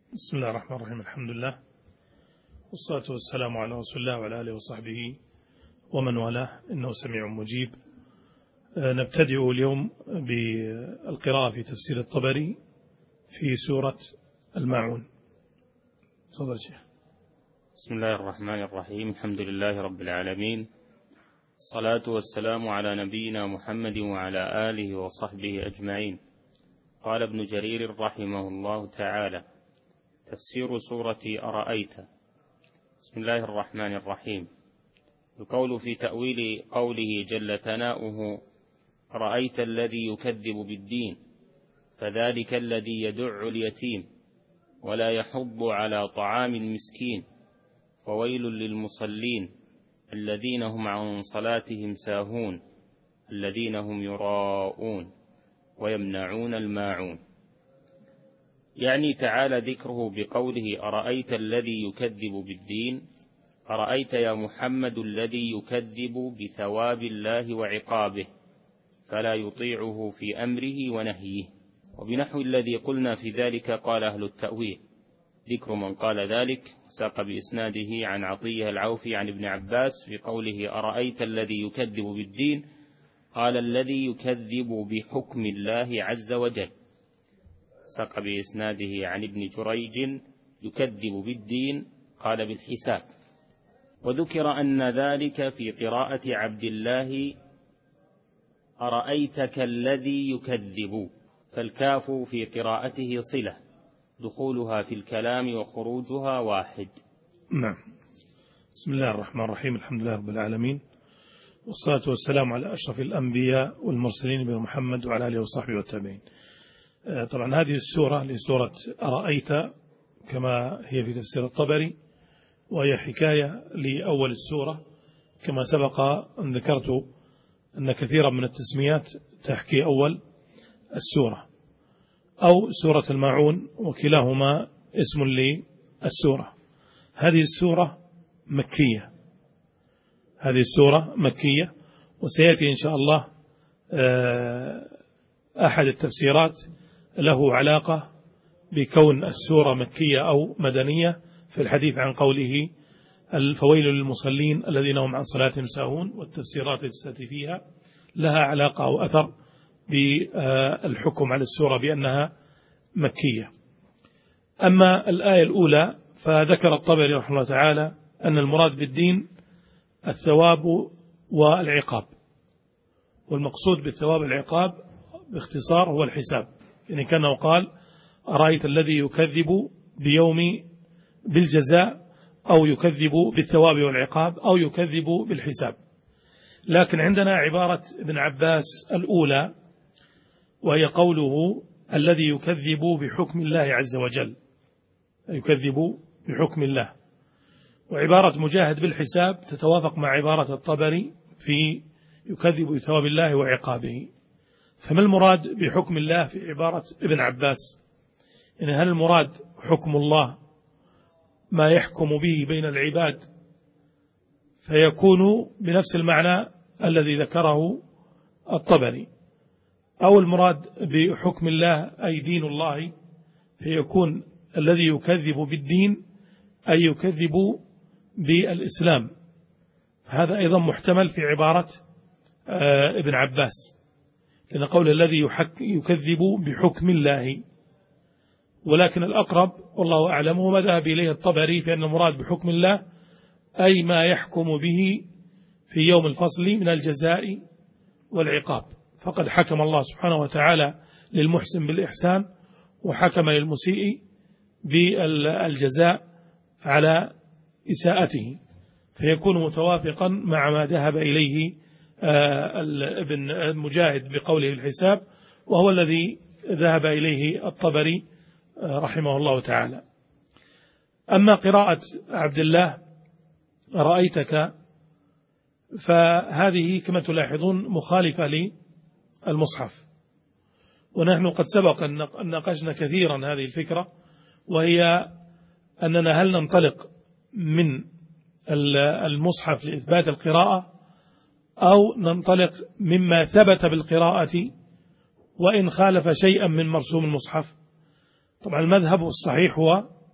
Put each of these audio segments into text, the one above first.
بسم الله الرحمن الرحيم. الحمد لله والصلاة والسلام على رسول الله وعلى آله وصحبه ومن والاه، إنه سميع مجيب. نبتدئ اليوم بالقراءة في تفسير الطبري في سورة الماعون. تفضل شيخ. بسم الله الرحمن الرحيم. الحمد لله رب العالمين، الصلاة والسلام على نبينا محمد وعلى آله وصحبه أجمعين. قال ابن جرير رحمه الله تعالى: تفسير سورة أرأيت. بسم الله الرحمن الرحيم. القول في تأويل قوله جل ثناؤه: رأيت الذي يكذب بالدين فذلك الذي يدع اليتيم ولا يحض على طعام المسكين فويل للمصلين الذين هم عن صلاتهم ساهون الذين هم يراءون ويمنعون الماعون. يعني تعالى ذكره بقوله: أرأيت الذي يكذب بالدين، أرأيت يا محمد الذي يكذب بثواب الله وعقابه فلا يطيعه في أمره ونهيه. وبنحو الذي قلنا في ذلك قال أهل التأويل. ذكر من قال ذلك ساق بإسناده عن عطية العوفي عن ابن عباس في قوله: أرأيت الذي يكذب بالدين، قال: الذي يكذب بحكم الله عز وجل. ساق بإسناده عن ابن جريج: يكذب بالدين، قال: بالحساب. وذكر أن ذلك في قراءة عبد الله: أرأيتك الذي يكذب، فالكاف في قراءته صلة، دخولها في الكلام وخروجها واحد. نعم. بسم الله الرحمن الرحيم. الحمد لله رب العالمين، والصلاة والسلام على أشرف الأنبياء والمرسلين بن محمد وعلى آله وصحبه والتابعين. طبعا هذه السورة لسورة أرأيت كما هي في تفسير الطبري، وهي حكاية لأول السورة، كما سبق أن ذكرت أن كثيرا من التسميات تحكي أول السورة أو سورة الماعون، وكلاهما اسم للسورة. هذه السورة مكية، هذه السورة مكية، وسيأتي إن شاء الله أحد التفسيرات له علاقة بكون السورة مكية أو مدنية في الحديث عن قوله: فويل للمصلين الذين هم عن صلاتهم ساهون. والتفسيرات التي فيها لها علاقة أو أثر بالحكم على السورة بأنها مكية. أما الآية الأولى فذكر الطبري رحمه الله تعالى أن المراد بالدين الثواب والعقاب، والمقصود بالثواب والعقاب باختصار هو الحساب. يعني كأنه قال: أرأيت الذي يكذب بالجزاء، أو يكذب بالثواب والعقاب، أو يكذب بالحساب. لكن عندنا عبارة ابن عباس الأولى، وهي قوله: الذي يكذب بحكم الله عز وجل، يكذب بحكم الله. وعبارة مجاهد بالحساب تتوافق مع عبارة الطبري في يكذب بثواب الله وعقابه. فما المراد بحكم الله في عبارة ابن عباس؟ يعني هل المراد حكم الله ما يحكم به بين العباد فيكون بنفس المعنى الذي ذكره الطبري، أو المراد بحكم الله أي دين الله فيكون الذي يكذب بالدين أي يكذب بالإسلام؟ هذا أيضا محتمل في عبارة ابن عباس، لأن قول الذي يكذب بحكم الله، ولكن الأقرب والله أعلم وما ذهب إليه الطبري في أن المراد بحكم الله أي ما يحكم به في يوم الفصل من الجزاء والعقاب. فقد حكم الله سبحانه وتعالى للمحسن بالإحسان، وحكم للمسيء بالجزاء على إساءته، فيكون متوافقا مع ما ذهب إليه ابن مجاهد بقوله الحساب، وهو الذي ذهب إليه الطبري رحمه الله تعالى. أما قراءة عبد الله رأيتك فهذه كما تلاحظون مخالفة للمصحف، ونحن قد سبق أن ناقشنا كثيرا هذه الفكرة، وهي أننا هل ننطلق من المصحف لإثبات القراءة أو ننطلق مما ثبت بالقراءة وإن خالف شيئا من مرسوم المصحف. طبعا المذهب الصحيح هو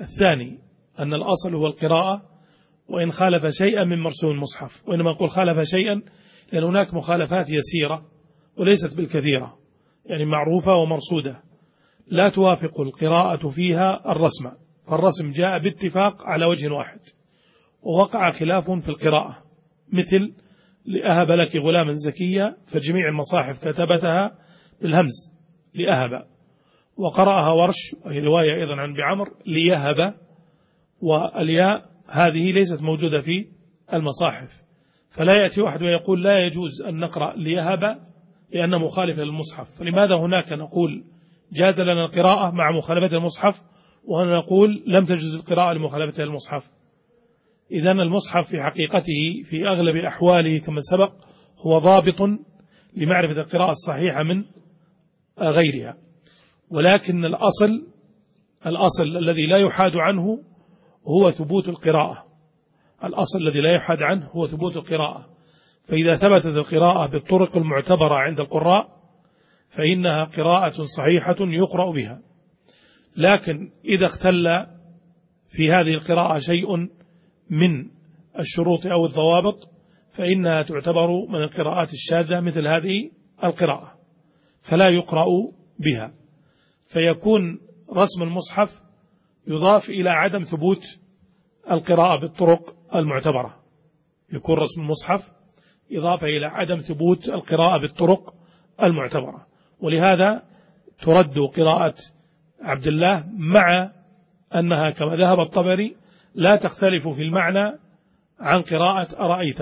الثاني أن الأصل هو القراءة وإن خالف شيئا من مرسوم المصحف، وإنما نقول خالف شيئا لأن هناك مخالفات يسيرة وليست بالكثيرة، يعني معروفة ومرصودة لا توافق القراءة فيها الرسم، فالرسم جاء باتفاق على وجه واحد، ووقع خلاف في القراءة، مثل لأهب لك غلاما زكيا، فجميع المصاحف كتبتها بالهمز لأهب، وقرأها ورش وهي رواية أيضا عن بعمر ليهب، والياء هذه ليست موجودة في المصاحف، فلا يأتي واحد ويقول لا يجوز أن نقرأ ليهب لأنه مخالف للمصحف. فلماذا هناك نقول جاز لنا القراءة مع مخالفة المصحف، وهنا نقول لم تجوز القراءة لمخالفة المصحف؟ إذن المصحف في حقيقته في أغلب أحواله كما سبق هو ضابط لمعرفة القراءة الصحيحة من غيرها، ولكن الأصل الذي لا يحاد عنه هو ثبوت القراءة، الأصل الذي لا يحاد عنه هو ثبوت القراءة. فإذا ثبتت القراءة بالطرق المعتبرة عند القراء فإنها قراءة صحيحة يقرأ بها، لكن إذا اختل في هذه القراءة شيء من الشروط أو الضوابط فإنها تعتبر من القراءات الشاذة مثل هذه القراءة فلا يقرأ بها، فيكون رسم المصحف يضاف إلى عدم ثبوت القراءة بالطرق المعتبرة، يكون رسم المصحف إضافة إلى عدم ثبوت القراءة بالطرق المعتبرة، ولهذا ترد قراءة عبد الله مع أنها كما ذهب الطبري لا تختلف في المعنى عن قراءة أرأيت،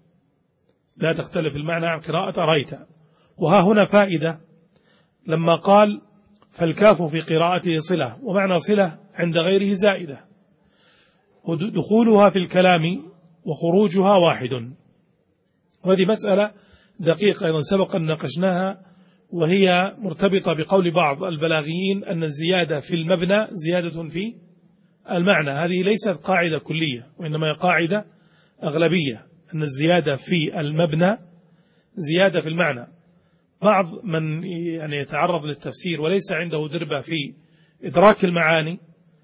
لا تختلف المعنى عن قراءة أرأيت. وها هنا فائدة لما قال فالكاف في قراءته صلة، ومعنى صلة عند غيره زائدة، ودخولها في الكلام وخروجها واحد، وهذه مسألة دقيقة أيضا سبق أن ناقشناها، وهي مرتبطة بقول بعض البلاغيين أن الزيادة في المبنى زيادة في المعنى. هذه ليست قاعدة كلية، وإنما هي قاعدة أغلبية، أن الزيادة في المبنى زيادة في المعنى. بعض من يعني يتعرض للتفسير وليس عنده دربة في إدراك المعاني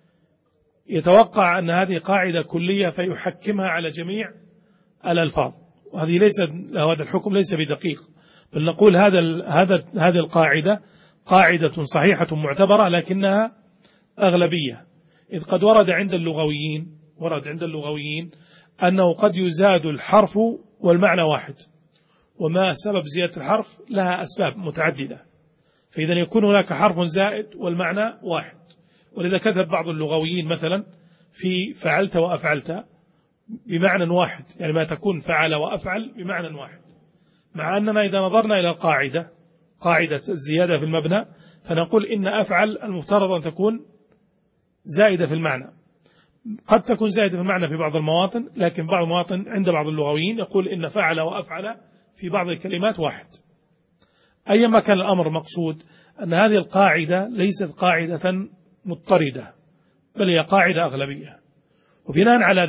يتوقع أن هذه قاعدة كلية فيحكمها على جميع الألفاظ، وهذه هذا الحكم ليس بدقيق، بل نقول هذه القاعدة قاعدة صحيحة معتبرة لكنها أغلبية، إذ قد ورد عند اللغويين أنه قد يزاد الحرف والمعنى واحد، وما سبب زيادة الحرف لها أسباب متعددة، فإذا يكون هناك حرف زائد والمعنى واحد. ولذا كتب بعض اللغويين مثلا في فعلت وأفعلت بمعنى واحد، يعني ما تكون فعل وأفعل بمعنى واحد، مع أننا إذا نظرنا إلى قاعدة الزيادة في المبنى فنقول إن أفعل المفترض أن تكون زائدة في المعنى، قد تكون زائدة في المعنى في بعض المواطن، لكن بعض المواطن عند بعض اللغويين يقول إن فعل وأفعل في بعض الكلمات واحد. أيما كان الأمر مقصود أن هذه القاعدة ليست قاعدة مضطردة، بل هي قاعدة أغلبية، وبناء على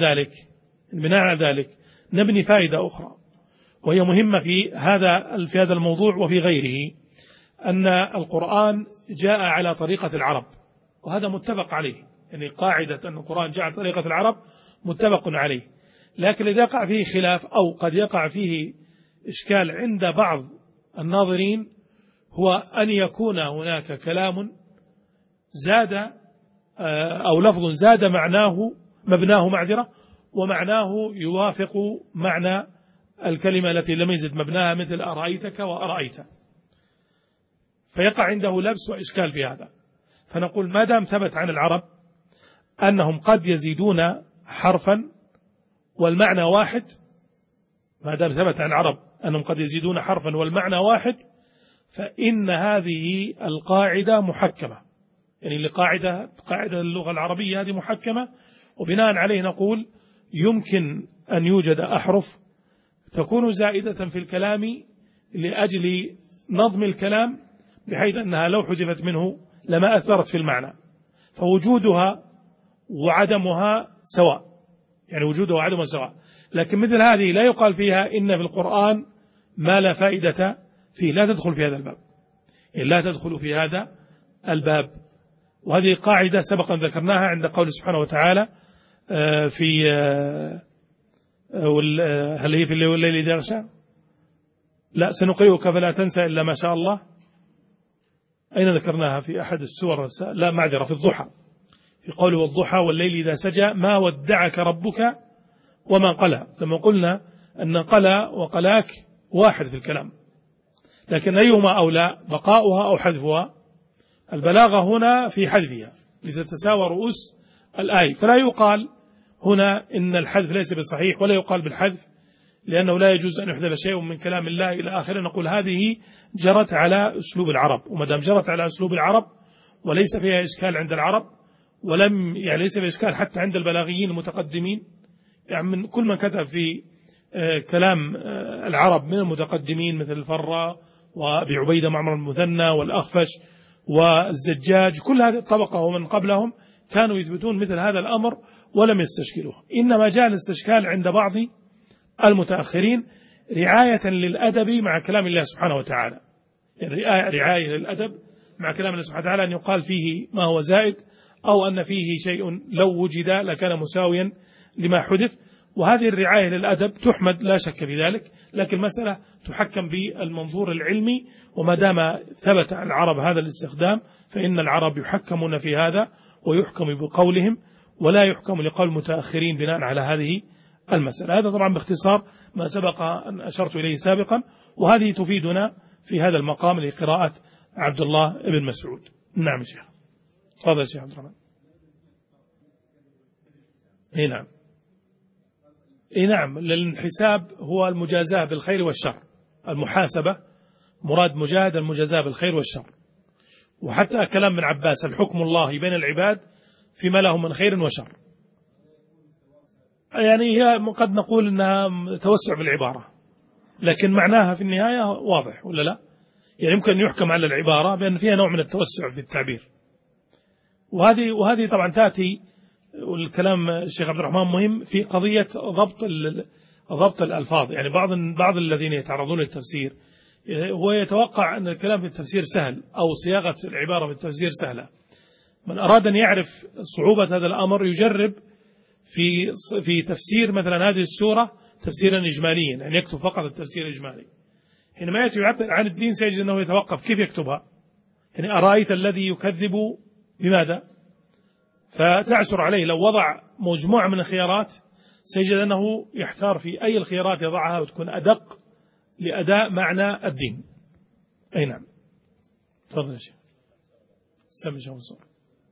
ذلك نبني فائدة أخرى وهي مهمة في هذا الموضوع وفي غيره، أن القرآن جاء على طريقة العرب، وهذا متفق عليه، يعني قاعدة أن القرآن جاء على طريقة العرب متفق عليه، لكن إذا يقع فيه خلاف أو قد يقع فيه إشكال عند بعض الناظرين هو أن يكون هناك كلام زاد أو لفظ زاد مبناه ومعناه يوافق معنى الكلمة التي لم يزد مبناها، مثل أرأيتك وأرأيت، فيقع عنده لبس وإشكال في هذا. فنقول ما دام ثبت عن العرب أنهم قد يزيدون حرفا والمعنى واحد، ما دام ثبت عن العرب أنهم قد يزيدون حرفا والمعنى واحد، فإن هذه القاعدة محكمة، يعني قاعدة اللغة العربية هذه محكمة، وبناء عليه نقول يمكن أن يوجد أحرف تكون زائدة في الكلام لأجل نظم الكلام، بحيث أنها لو حذفت منه لما أثرت في المعنى، فوجودها وعدمها سواء، يعني وجودها وعدمها سواء. لكن مثل هذه لا يقال فيها إن في القرآن ما لا فائدة فيه، لا تدخل في هذا الباب، يعني لا تدخل في هذا الباب. وهذه قاعدة سبقا ذكرناها عند قول سبحانه وتعالى في هل هي في الليل إذا يغشى؟ لا، سنقرئك فلا تنسى إلا ما شاء الله. أين ذكرناها؟ في أحد السور؟ لا معذرة، في الضحى، في قوله والضحى والليل إذا سجى ما ودعك ربك وما قلى. لما قلنا أن قلى وقلاك واحد في الكلام، لكن أيهما أولى، بقاؤها أو حذفها؟ البلاغة هنا في حذفها لتتساوى رؤوس الآية، فلا يقال هنا إن الحذف ليس بصحيح، ولا يقال بالحذف لأنه لا يجوز أن يحذف شيء من كلام الله إلى آخره. نقول هذه جرت على أسلوب العرب، وما دام جرت على أسلوب العرب وليس فيها إشكال عند العرب، ليس فيها إشكال حتى عند البلاغيين المتقدمين، يعني من كل من كتب في كلام العرب من المتقدمين مثل الفراء وأبي عبيدة معمر المثنى والأخفش والزجاج، كل هذه الطبقة ومن قبلهم كانوا يثبتون مثل هذا الأمر ولم يستشكلوه. إنما جاء الاستشكال عند بعض المتأخرين رعاية للأدب مع كلام الله سبحانه وتعالى، يعني رعاية للأدب مع كلام الله سبحانه وتعالى، أن يقال فيه ما هو زائد، أو أن فيه شيء لو وجد لكان مساويا لما حدث. وهذه الرعاية للأدب تحمد لا شك في ذلك، لكن المسألة تحكم بالمنظور العلمي، وما دام ثبت عن العرب هذا الاستخدام فإن العرب يحكمون في هذا ويحكم بقولهم، ولا يحكم لقول المتأخرين بناء على هذه المسألة. هذا طبعا باختصار ما سبق أن أشرت إليه سابقا، وهذه تفيدنا في هذا المقام لقراءة عبد الله بن مسعود. نعم شيخ، تفضل شيخ عبد الرحمن. نعم، نعم، للحساب هو المجازاة بالخير والشر، المحاسبة مراد مجاهد المجازاة بالخير والشر. وحتى كلام من عباس الحكم الله بين العباد فيما له من خير وشر، يعني هي قد نقول أنها توسع بالعبارة، لكن معناها في النهاية واضح ولا لا؟ يعني يمكن أن يحكم على العبارة بأن فيها نوع من التوسع في التعبير، وهذه طبعا تأتي، والكلام الشيخ عبد الرحمن مهم في قضية ضبط الألفاظ. يعني بعض الذين يتعرضون للتفسير هو يتوقع أن الكلام في التفسير سهل، أو صياغة العبارة في التفسير سهلة. من أراد أن يعرف صعوبة هذا الأمر يجرب في تفسير مثلا هذه السورة تفسيرا إجماليا، يعني يكتب فقط التفسير الإجمالي. حينما يأتي يعبر عن الدين سيجد أنه يتوقف كيف يكتبها، يعني أرأيت الذي يكذب بماذا، فتعسر عليه. لو وضع مجموعة من الخيارات سيجد أنه يحتار في أي الخيارات يضعها وتكون أدق لأداء معنى الدين. أي نعم، تفضل يا شيخ. سمي شيخ منصور.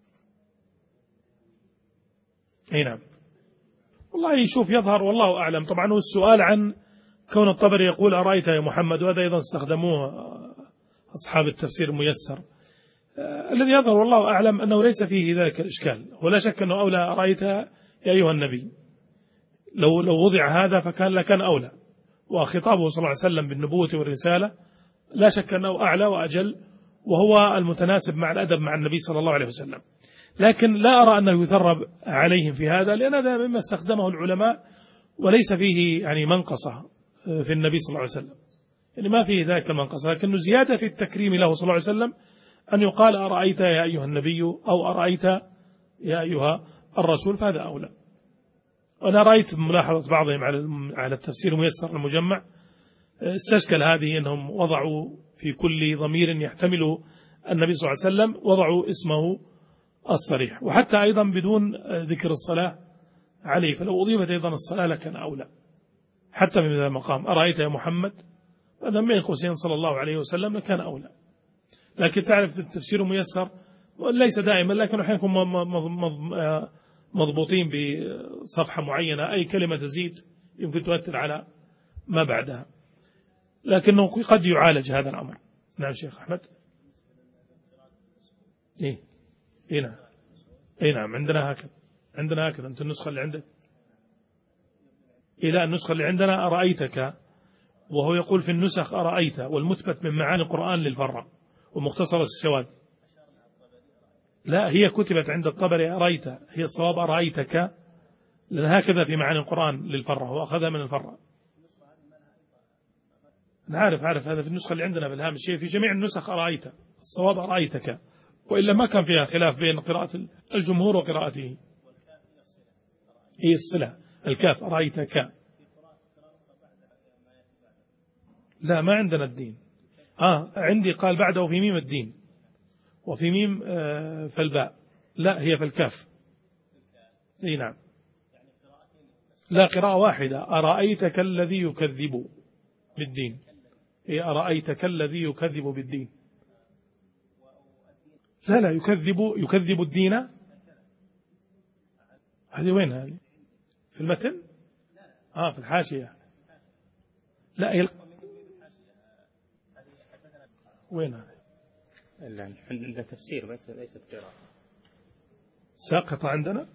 أي نعم، والله يشوف يظهر والله أعلم. طبعا هو السؤال عن كون الطبري يقول أرأيت يا محمد، وهذا أيضا استخدموه أصحاب التفسير الميسر. الذي يظهر والله أعلم أنه ليس فيه ذلك الإشكال، ولا شك أنه أولى أرأيت يا أيها النبي. لو وضع هذا لكان أولى، وخطابه صلى الله عليه وسلم بالنبوة والرسالة لا شك أنه أعلى وأجل، وهو المتناسب مع الأدب مع النبي صلى الله عليه وسلم. لكن لا أرى أنه يثرب عليهم في هذا، لأن هذا مما استخدمه العلماء وليس فيه يعني منقصة في النبي صلى الله عليه وسلم، يعني ما فيه ذلك المنقصة، لكنه زيادة في التكريم له صلى الله عليه وسلم أن يقال أرأيت يا أيها النبي أو أرأيت يا أيها الرسول، فهذا أولى. وأنا رأيت ملاحظة بعضهم على التفسير الميسر المجمع استشكل هذه، أنهم وضعوا في كل ضمير يحتمل النبي صلى الله عليه وسلم وضعوا اسمه الصريح، وحتى أيضا بدون ذكر الصلاة عليه، فلو أضيفت أيضا الصلاة لكان أولى حتى من هذا المقام. أرأيت يا محمد هذا من قوسين صلى الله عليه وسلم لكان أولى. لكن تعرف التفسير الميسر ليس دائما، لكن أحيانا يكون مضبوطين بصفحة معينة، أي كلمة تزيد يمكن تؤثر على ما بعدها، لكنه قد يعالج هذا الأمر. نعم شيخ أحمد. إيه نعم، إيه نعم، عندنا هكذا أنت النسخة اللي عندك. إلى النسخة اللي عندنا أرأيتك، وهو يقول في النسخ أرأيت، والمثبت من معاني القرآن للفرة ومختصر الشواذ. لا، هي كتبت عند الطبري أرأيت، هي الصواب أرأيتك، لأن هكذا في معاني القرآن للفرة، هو أخذها من الفرة. أنا عارف هذا في النسخة اللي عندنا بالهامش، في جميع النسخ أرأيت، الصواب أرأيتك، وإلا ما كان فيها خلاف بين قراءة الجمهور وقراءته. هي الصلة الكاف أرأيتك. لا ما عندنا الدين. عندي قال بعده في ميم الدين وفي ميم فالباء. لا هي في الكاف. اي نعم. لا قراءة واحدة. أرأيتك الذي يكذب بالدين. هي أرأيتك الذي يكذب بالدين. لا يكذب الدين. هذه وين هذه؟ في المتن؟ في الحاشية. لا هي وين هذه؟ لا عندنا تفسير بس ليست قراءة. ساقطة عندنا؟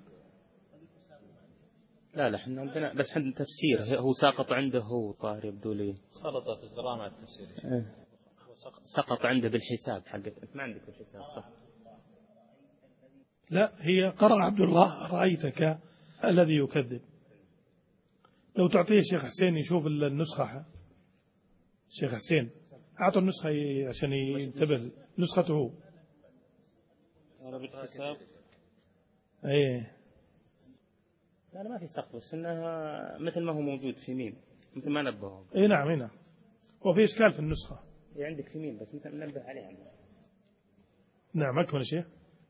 لا احنا عندنا بس عندنا تفسير. هو ساقط عنده هو طاهر يبدو لي. خلطت القراءة مع التفسير. سقط عنده بالحساب حقك. ما عندك الحساب صح؟ لا هي قرأ عبد الله رأيتك الذي يكذب. لو تعطيه الشيخ حسين يشوف النسخة. الشيخ حسين أعطوا النسخة عشان ينتبه. نسخته هو. أنا بالحساب. ايه لا ما في سقط بس انها مثل ما هو موجود في ميم مثل ما نبههم. اي نعم هنا وفي اشكال في النسخة. عندك في ميم بس مثل ننبه عليه. نعم أكمل شيء.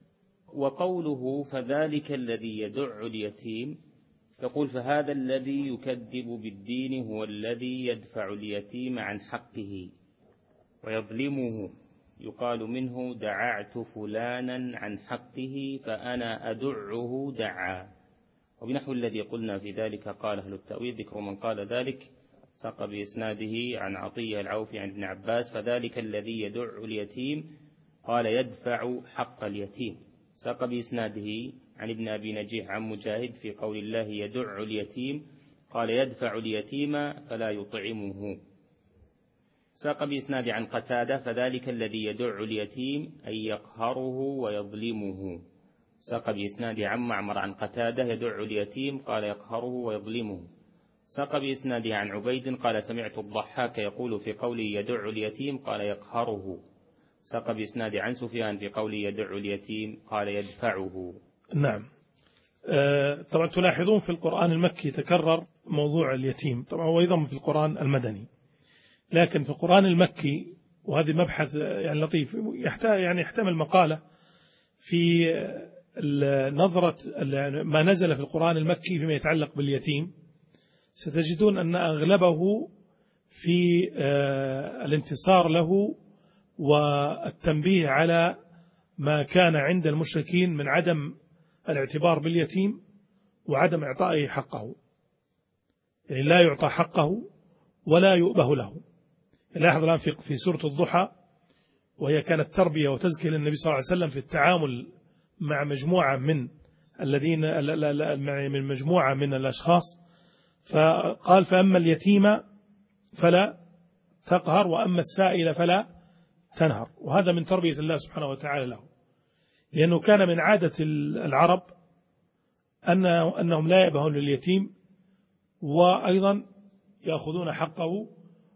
وقوله فذلك الذي يدع اليتيم يقول فهذا الذي يكذب بالدين هو الذي يدفع اليتيم عن حقه ويظلمه. يقال منه دععت فلانا عن حقه فأنا أدعه دعا. وبنحو الذي قلنا في ذلك قال أهل التأويل. ذكر من قال ذلك ساق بإسناده عن عطية العوفي عن ابن عباس فذلك الذي يدع اليتيم قال يدفع حق اليتيم. ساق بإسناده عن ابن أبي نجيح عن مجاهد في قول الله يدع اليتيم قال يدفع اليتيم فلا يطعمه. ساق بإسناد عن قتادة فذلك الذي يدع اليتيم أن يقهره ويظلمه. ساق بإسناد عن معمر عن قتادة يدع اليتيم قال يقهره ويظلمه. ساق بإسناده عن عبيد قال سمعت الضحاك يقول في قوله يدع اليتيم قال يقهره. ساق بإسناد عن سفيان في قوله يدع اليتيم قال يدفعه. نعم. طبعا تلاحظون في القرآن المكي تكرر موضوع اليتيم. طبعا هو أيضا في القرآن المدني لكن في القرآن المكي وهذه مبحث يعني لطيف يحتمل مقالة في نظرة ما نزل في القرآن المكي فيما يتعلق باليتيم. ستجدون أن أغلبه في الانتصار له والتنبيه على ما كان عند المشركين من عدم الاعتبار باليتيم وعدم إعطائه حقه. يعني لا يعطى حقه ولا يؤبه له. لاحظ الآن في سورة الضحى وهي كانت تربية وتزكية للنبي صلى الله عليه وسلم في التعامل مع مجموعة من الذين من مجموعة من الأشخاص. فقال فأما اليتيم فلا تقهر وأما السائل فلا تنهر. وهذا من تربية الله سبحانه وتعالى له لأنه كان من عادة العرب أنهم لا يأبهون لليتيم وأيضا يأخذون حقه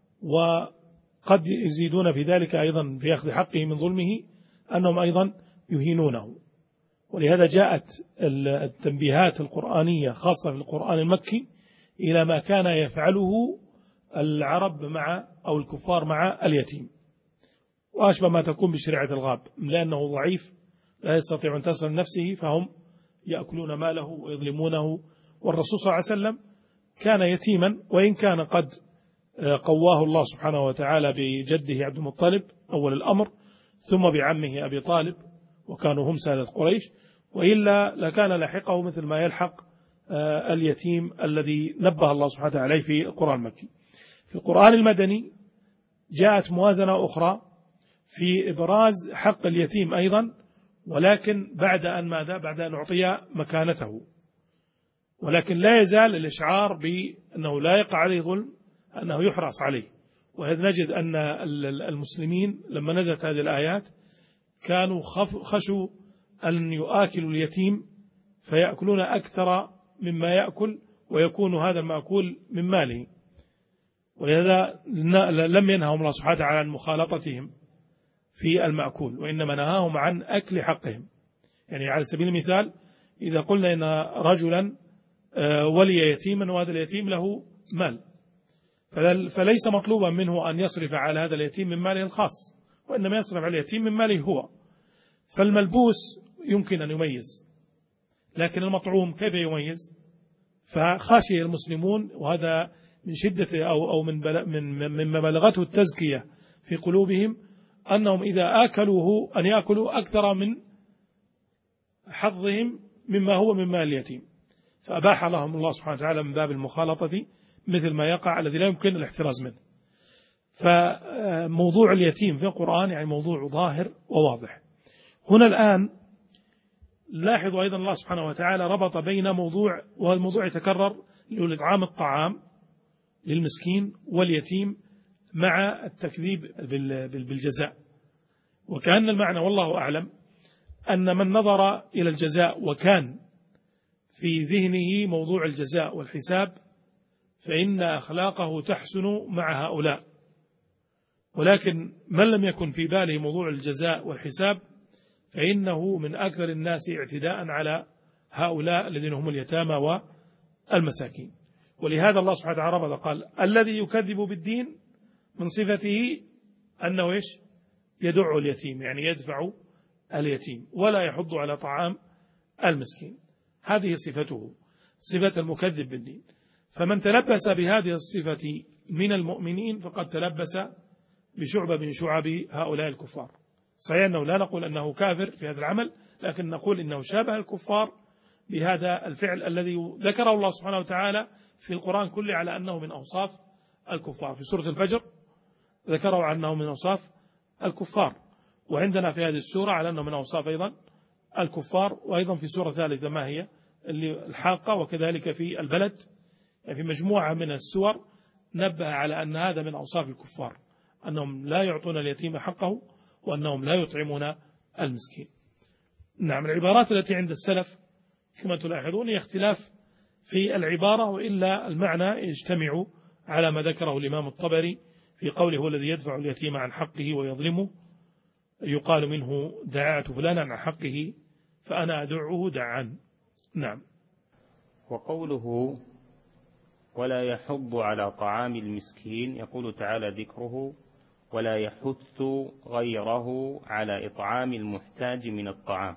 وقد يزيدون في ذلك أيضا في أخذ حقه من ظلمه أنهم أيضا يهينونه. ولهذا جاءت التنبيهات القرآنية خاصة في القرآن المكي إلى ما كان يفعله العرب أو الكفار مع اليتيم وأشبه ما تكون بشريعة الغاب لأنه ضعيف لا يستطيع أن تصل نفسه فهم يأكلون ماله ويظلمونه. والرسول صلى الله عليه وسلم كان يتيما وإن كان قد قواه الله سبحانه وتعالى بجده عبد المطلب أول الأمر ثم بعمه أبي طالب وكانوا هم سادة قريش وإلا لكان لحقه مثل ما يلحق اليتيم الذي نبه الله سبحانه وتعالى عليه في القرآن المكي. في القرآن المدني جاءت موازنة أخرى في إبراز حق اليتيم أيضا ولكن بعد أن أعطي مكانته ولكن لا يزال الإشعار بأنه لا يقع عليه ظلم أنه يحرص عليه. وهذا نجد أن المسلمين لما نزلت هذه الآيات كانوا خشوا أن يؤكلوا اليتيم فيأكلون أكثر مما يأكل ويكون هذا المأكول من ماله. ولهذا لم ينههم الله سبحانه وتعالى عن مخالطتهم في المأكول، وإنما نهاهم عن أكل حقهم. يعني على سبيل المثال إذا قلنا إن رجلا ولي يتيما وهذا اليتيم له مال، فليس مطلوبا منه أن يصرف على هذا اليتيم من ماله الخاص، وإنما يصرف على اليتيم من ماله هو. فالملبوس يمكن أن يميز، لكن المطعوم كيف يميز؟ فخشي المسلمون، وهذا من شدة أو مما بلغته التزكية في قلوبهم، أنهم إذا آكلوه أن يأكلوا أكثر من حظهم مما هو من مال اليتيم، فأباح لهم الله سبحانه وتعالى من باب المخالطة مثل ما يقع الذي لا يمكن الاحتراز منه. فموضوع اليتيم في القرآن يعني موضوع ظاهر وواضح. هنا الآن لاحظوا أيضا الله سبحانه وتعالى ربط بين موضوع، والموضوع يتكرر لإطعام الطعام للمسكين واليتيم مع التكذيب بالجزاء، وكأن المعنى والله أعلم أن من نظر إلى الجزاء وكان في ذهنه موضوع الجزاء والحساب فإن أخلاقه تحسن مع هؤلاء، ولكن من لم يكن في باله موضوع الجزاء والحساب فإنه من أكثر الناس اعتداء على هؤلاء الذين هم اليتامى والمساكين. ولهذا الله سبحانه وتعالى قال الذي يكذب بالدين من صفته أنه إيش؟ يدع اليتيم، يعني يدفع اليتيم ولا يحض على طعام المسكين. هذه صفته، صفة المكذب بالدين. فمن تلبس بهذه الصفة من المؤمنين فقد تلبس بشعبة من شعب هؤلاء الكفار. صحيح أنه لا نقول أنه كافر في هذا العمل، لكن نقول إنه شابه الكفار بهذا الفعل الذي ذكره الله سبحانه وتعالى في القرآن كله على أنه من أوصاف الكفار. في سورة الفجر ذكره على أنه من أوصاف الكفار، وعندنا في هذه السورة على أنه من أوصاف أيضا الكفار، وأيضا في سورة ثالثة ما هي اللي الحاقة، وكذلك في البلد، يعني في مجموعة من السور نبه على أن هذا من أوصاف الكفار، أنهم لا يعطون اليتيم حقه وأنهم لا يطعمون المسكين. نعم، العبارات التي عند السلف كما تلاحظون هي اختلاف في العبارة، وإلا المعنى يجتمع على ما ذكره الإمام الطبري في قوله هو الذي يدفع اليتيم عن حقه ويظلمه، يقال منه دععت فلانا عن حقه فأنا أدعه دعا. نعم. وقوله ولا يحض على طعام المسكين، يقول تعالى ذكره ولا يحث غيره على إطعام المحتاج من الطعام.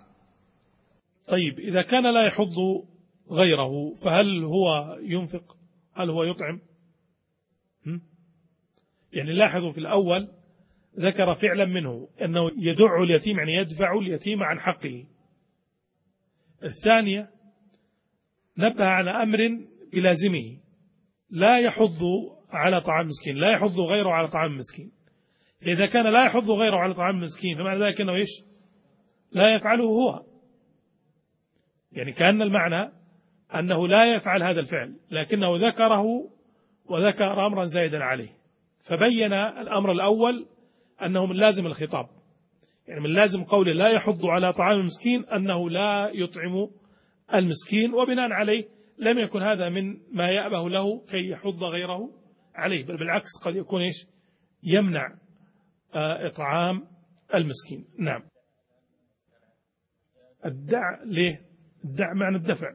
طيب إذا كان لا يحض غيره فهل هو ينفق؟ هل هو يطعم؟ يعني لاحظوا في الأول ذكر فعلا منه أنه يدع اليتيم، يعني يدفع اليتيم عن حقه. الثانية نبه على أمر بلازمه، لا يحض على طعام مسكين، لا يحض غيره على طعام مسكين. إذا كان لا يحض غيره على طعام مسكين فمعنى ذلك أنه إيش؟ لا يفعله هو، يعني كأن المعنى أنه لا يفعل هذا الفعل لكنه ذكره وذكر أمرا زائدا عليه، فبين الأمر الأول أنه من لازم الخطاب، يعني من لازم قوله لا يحض على طعام المسكين أنه لا يطعم المسكين، وبناء عليه لم يكن هذا من ما يأبه له كي يحض غيره عليه، بل بالعكس قد يكون إيش؟ يمنع إطعام المسكين. نعم. الدع ليه؟ الدع معنى الدفع.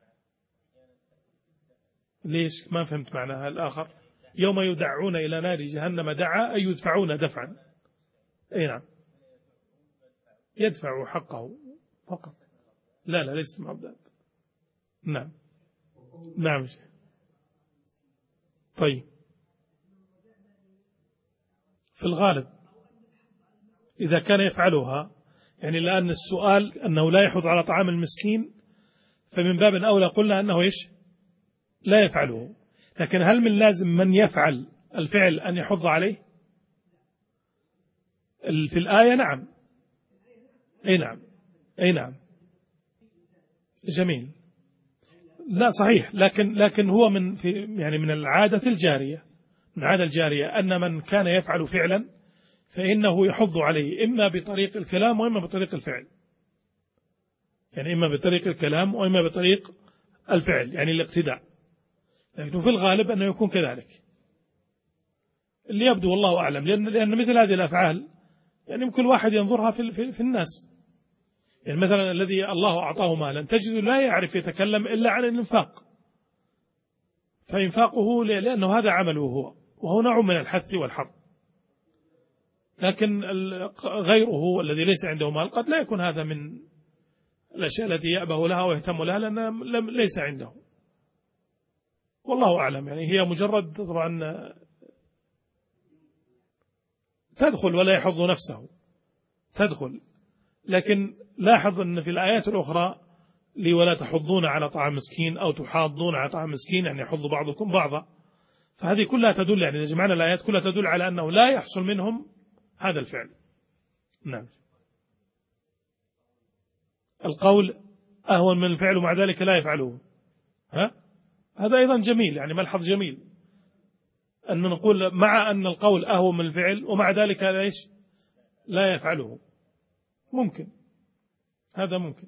ليش؟ ما فهمت معناها الآخر. يوم يدعون إلى نار جهنم دعا أي يدفعون دفعا. أي نعم، يدفع حقه فقط. لا ليست معبدات. نعم. نعم. طيب في الغالب إذا كان يفعلها، يعني الآن السؤال أنه لا يحض على طعام المسكين، فمن باب أولى قلنا أنه إيش؟ لا يفعله، لكن هل من لازم من يفعل الفعل أن يحض عليه؟ في الآية نعم. أي نعم. أي نعم. جميل. لا صحيح، لكن هو من العادة الجارية، من العادة الجارية أن من كان يفعل فعلا فإنه يحض عليه إما بطريق الكلام وإما بطريق الفعل، يعني إما بطريق الكلام وإما بطريق الفعل، يعني الاقتداء، لكن في الغالب أنه يكون كذلك اللي يبدو والله أعلم، لأن مثل هذه الأفعال يعني كل واحد ينظرها في الناس. يعني مثلا الذي الله أعطاه مالا تجد لا يعرف يتكلم إلا عن الإنفاق، فإنفاقه لأنه هذا عمله هو، وهو نوع من الحث والحظ. لكن غيره الذي ليس عنده مال قد لا يكون هذا من الأشياء التي يأبه لها ويهتم لها لأنه ليس عنده. والله أعلم. يعني هي مجرد طبعا تدخل ولا يحض نفسه، تدخل. لكن لاحظ أن في الآيات الأخرى لي ولا تحضون على طعام مسكين أو تحاضون على طعام مسكين، يعني يحض بعضكم بعضا. فهذه كلها تدل، يعني إذا جمعنا الآيات كلها تدل على أنه لا يحصل منهم هذا الفعل. نعم. القول أهون من الفعل ومع ذلك لا يفعله، هذا أيضا جميل، يعني ملحظ جميل أن نقول مع أن القول أهون من الفعل ومع ذلك لا يفعله. ممكن، هذا ممكن.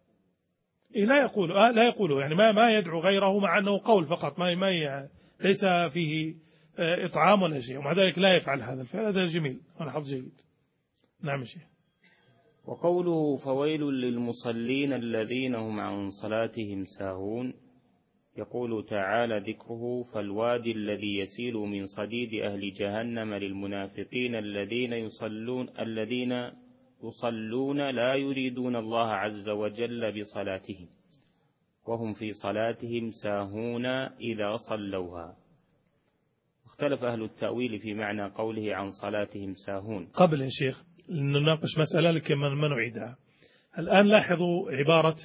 لا يقوله يعني ما يدعو غيره مع أنه قول فقط، ليس فيه إطعام ولا شيء، ومع ذلك لا يفعل هذا الفعل. هذا جميل، ملحظ جيد. نعم شيخ. وقوله فويل للمصلين الذين هم عن صلاتهم ساهون، يقول تعالى ذكره فالوادي الذي يسيل من صديد أهل جهنم للمنافقين الذين يصلون لا يريدون الله عز وجل بصلاتهم وهم في صلاتهم ساهون إذا صلوها. اختلف أهل التأويل في معنى قوله عن صلاتهم ساهون. قبل يا شيخ نناقش مسألة لكن ما نعيدها الآن. لاحظوا عبارة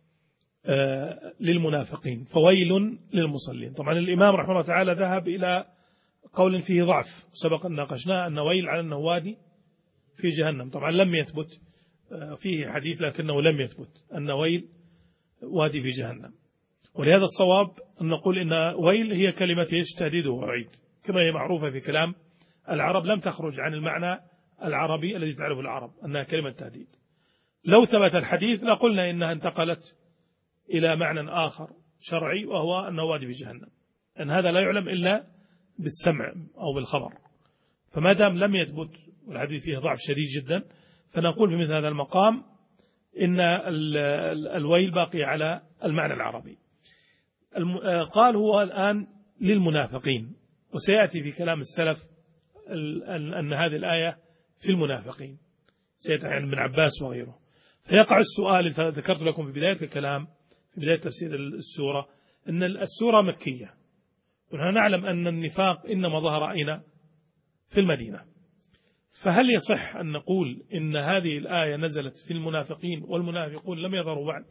للمنافقين فويل للمصلين. طبعا الإمام رحمه الله تعالى ذهب إلى قول فيه ضعف، سبق أن ناقشناه أن ويل على أنه وادي في جهنم. طبعا لم يثبت فيه حديث، لكنه لم يثبت أن ويل وادي في جهنم. ولهذا الصواب أن نقول إن ويل هي كلمة تهديد ووعيد، كما هي معروفة في كلام العرب، لم تخرج عن المعنى العربي الذي تعرفه العرب أنها كلمة تهديد. لو ثبت الحديث لقلنا إنها انتقلت إلى معنى آخر شرعي، وهو أنه وادي في جهنم، أن هذا لا يعلم إلا بالسمع أو بالخبر. فما دام لم يثبت والحديث فيه ضعف شديد جدا، فنقول في مثل هذا المقام إن الويل باقي على المعنى العربي. قال هو الآن للمنافقين، وسيأتي في كلام السلف أن هذه الآية في المنافقين، سيأتي عن ابن عباس وغيره. فيقع السؤال، ذكرت لكم في بداية الكلام في بداية تفسير السورة أن السورة مكية، ونحن نعلم أن النفاق إنما ظهر أين؟ في المدينة. فهل يصح أن نقول إن هذه الآية نزلت في المنافقين والمنافقون لم يظهروا بعد؟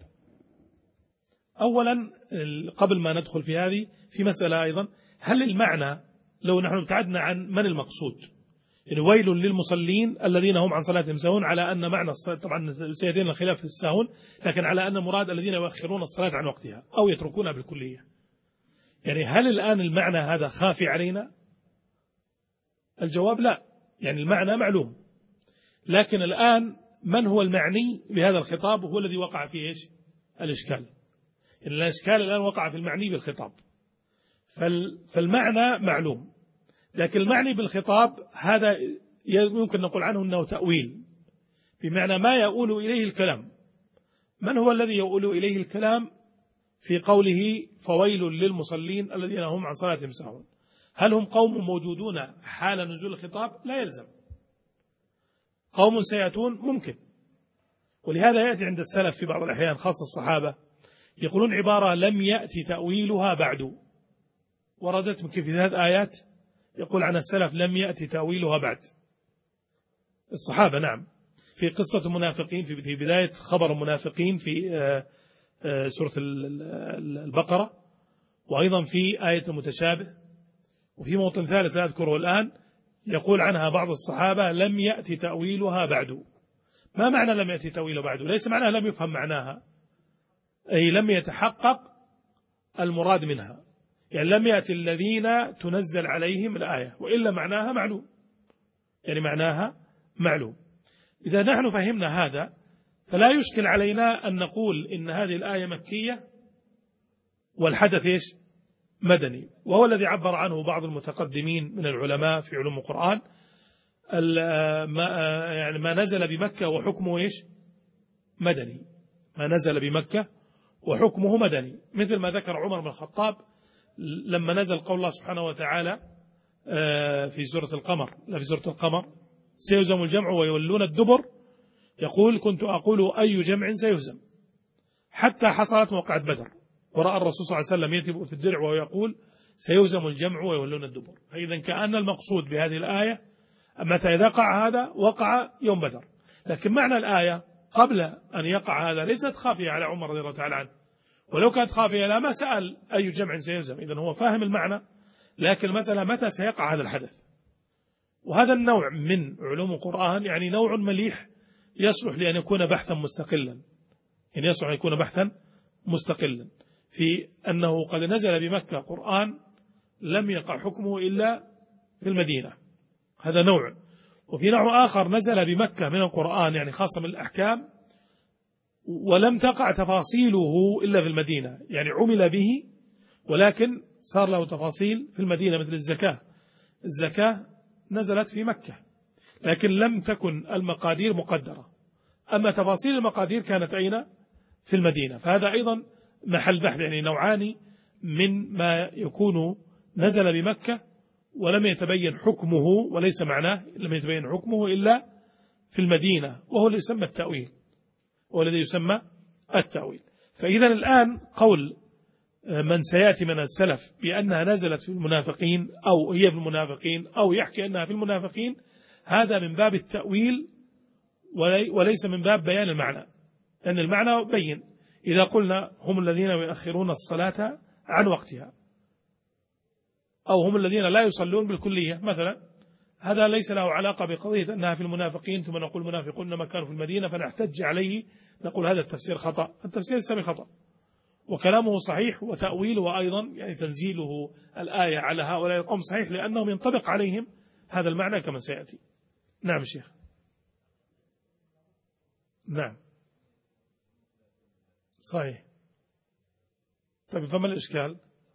أولا قبل ما ندخل في هذه في مسألة أيضا، هل المعنى لو نحن ابتعدنا عن من المقصود، يعني ويل للمصلين الذين هم عن صلاتهم ساهون، على أن معنى طبعا سيدين الخلاف في الساهون، لكن على أن مراد الذين يؤخرون الصلاة عن وقتها أو يتركونها بالكلية. يعني هل الآن المعنى هذا خافي علينا؟ الجواب لا، يعني المعنى معلوم، لكن الآن من هو المعني بهذا الخطاب هو الذي وقع فيه الإشكال. يعني الإشكال الآن وقع في المعني بالخطاب، فالمعنى معلوم، لكن المعني بالخطاب هذا يمكن نقول عنه أنه تأويل، بمعنى ما يؤول إليه الكلام. من هو الذي يؤول إليه الكلام في قوله فويل للمصلين الذين هم عن صلاتهم ساهون؟ هل هم قوم موجودون حال نزول الخطاب؟ لا يلزم. قوم سيأتون ممكن. ولهذا يأتي عند السلف في بعض الأحيان خاصة الصحابة يقولون عبارة لم يأتي تأويلها بعد، وردت في 3 آيات يقول عن السلف لم يأتي تأويلها بعد. الصحابة نعم، في قصة المنافقين في بداية خبر المنافقين في سورة البقرة، وأيضا في آية المتشابه، وفي موطن ثالث لا أذكره الآن يقول عنها بعض الصحابة لم يأتي تأويلها بعد. ما معنى لم يأتي تأويلها بعد؟ ليس معناها لم يفهم معناها، أي لم يتحقق المراد منها، يعني لم يأتي الذين تنزل عليهم الآية، وإلا معناها معلوم، يعني معناها معلوم. إذا نحن فهمنا هذا فلا يشكل علينا أن نقول إن هذه الآية مكية والحدث مدني، وهو الذي عبر عنه بعض المتقدمين من العلماء في علوم القرآن يعني ما نزل بمكة وحكمه إيش؟ مدني. ما نزل بمكة وحكمه مدني، مثل ما ذكر عمر بن الخطاب لما نزل قول الله سبحانه وتعالى في سورة القمر، لا في سورة القمر، سيهزم الجمع ويولون الدبر، يقول كنت أقول أي جمع سيهزم، حتى حصلت موقعة بدر ورأى الرسول صلى الله عليه وسلم يتبع في الدرع ويقول سيهزم الجمع ويولون الدبر. فإذا كأن المقصود بهذه الآية متى إذا وقع هذا وقع يوم بدر. لكن معنى الآية قبل أن يقع هذا ليست خافية على عمر رضي الله تعالى عنه، ولو كانت خافية لما سأل أي جمع سيهزم، إذن هو فاهم المعنى، لكن المسألة متى سيقع هذا الحدث. وهذا النوع من علوم القرآن يعني نوع مليح يصلح لأن يكون بحثا مستقلا، يعني يصلح أن يكون بحثا مستقلا في أنه قد نزل بمكة قرآن لم يقع حكمه إلا في المدينة، هذا نوع. وفي نوع آخر نزل بمكة من القرآن يعني خاصة من الأحكام ولم تقع تفاصيله إلا في المدينة، يعني عمل به ولكن صار له تفاصيل في المدينة، مثل الزكاة. الزكاة نزلت في مكة لكن لم تكن المقادير مقدرة، أما تفاصيل المقادير كانت أين؟ في المدينة. فهذا أيضا محل بحث، يعني نوعان من ما يكون نزل بمكة ولم يتبين حكمه، وليس معناه لم يتبين حكمه إلا في المدينة، وهو اللي يسمى التأويل، هو الذي يسمى التأويل. فإذا الآن قول من سيأتي من السلف بأنها نزلت في المنافقين أو هي في المنافقين أو يحكي أنها في المنافقين، هذا من باب التأويل وليس من باب بيان المعنى، لأن المعنى بين. إذا قلنا هم الذين يؤخرون الصلاة عن وقتها أو هم الذين لا يصلون بالكلية مثلا، هذا ليس له علاقة بقضية أنها في المنافقين ثم نقول المنافقون ما كانوا في المدينة فنحتج عليه نقول هذا التفسير خطأ. التفسير السابق خطأ وكلامه صحيح، وتأويله أيضا يعني تنزيله الآية على هؤلاء القوم صحيح، لأنهم ينطبق عليهم هذا المعنى كما سيأتي. نعم شيخ. نعم صحيح. طيب فما الإشكال؟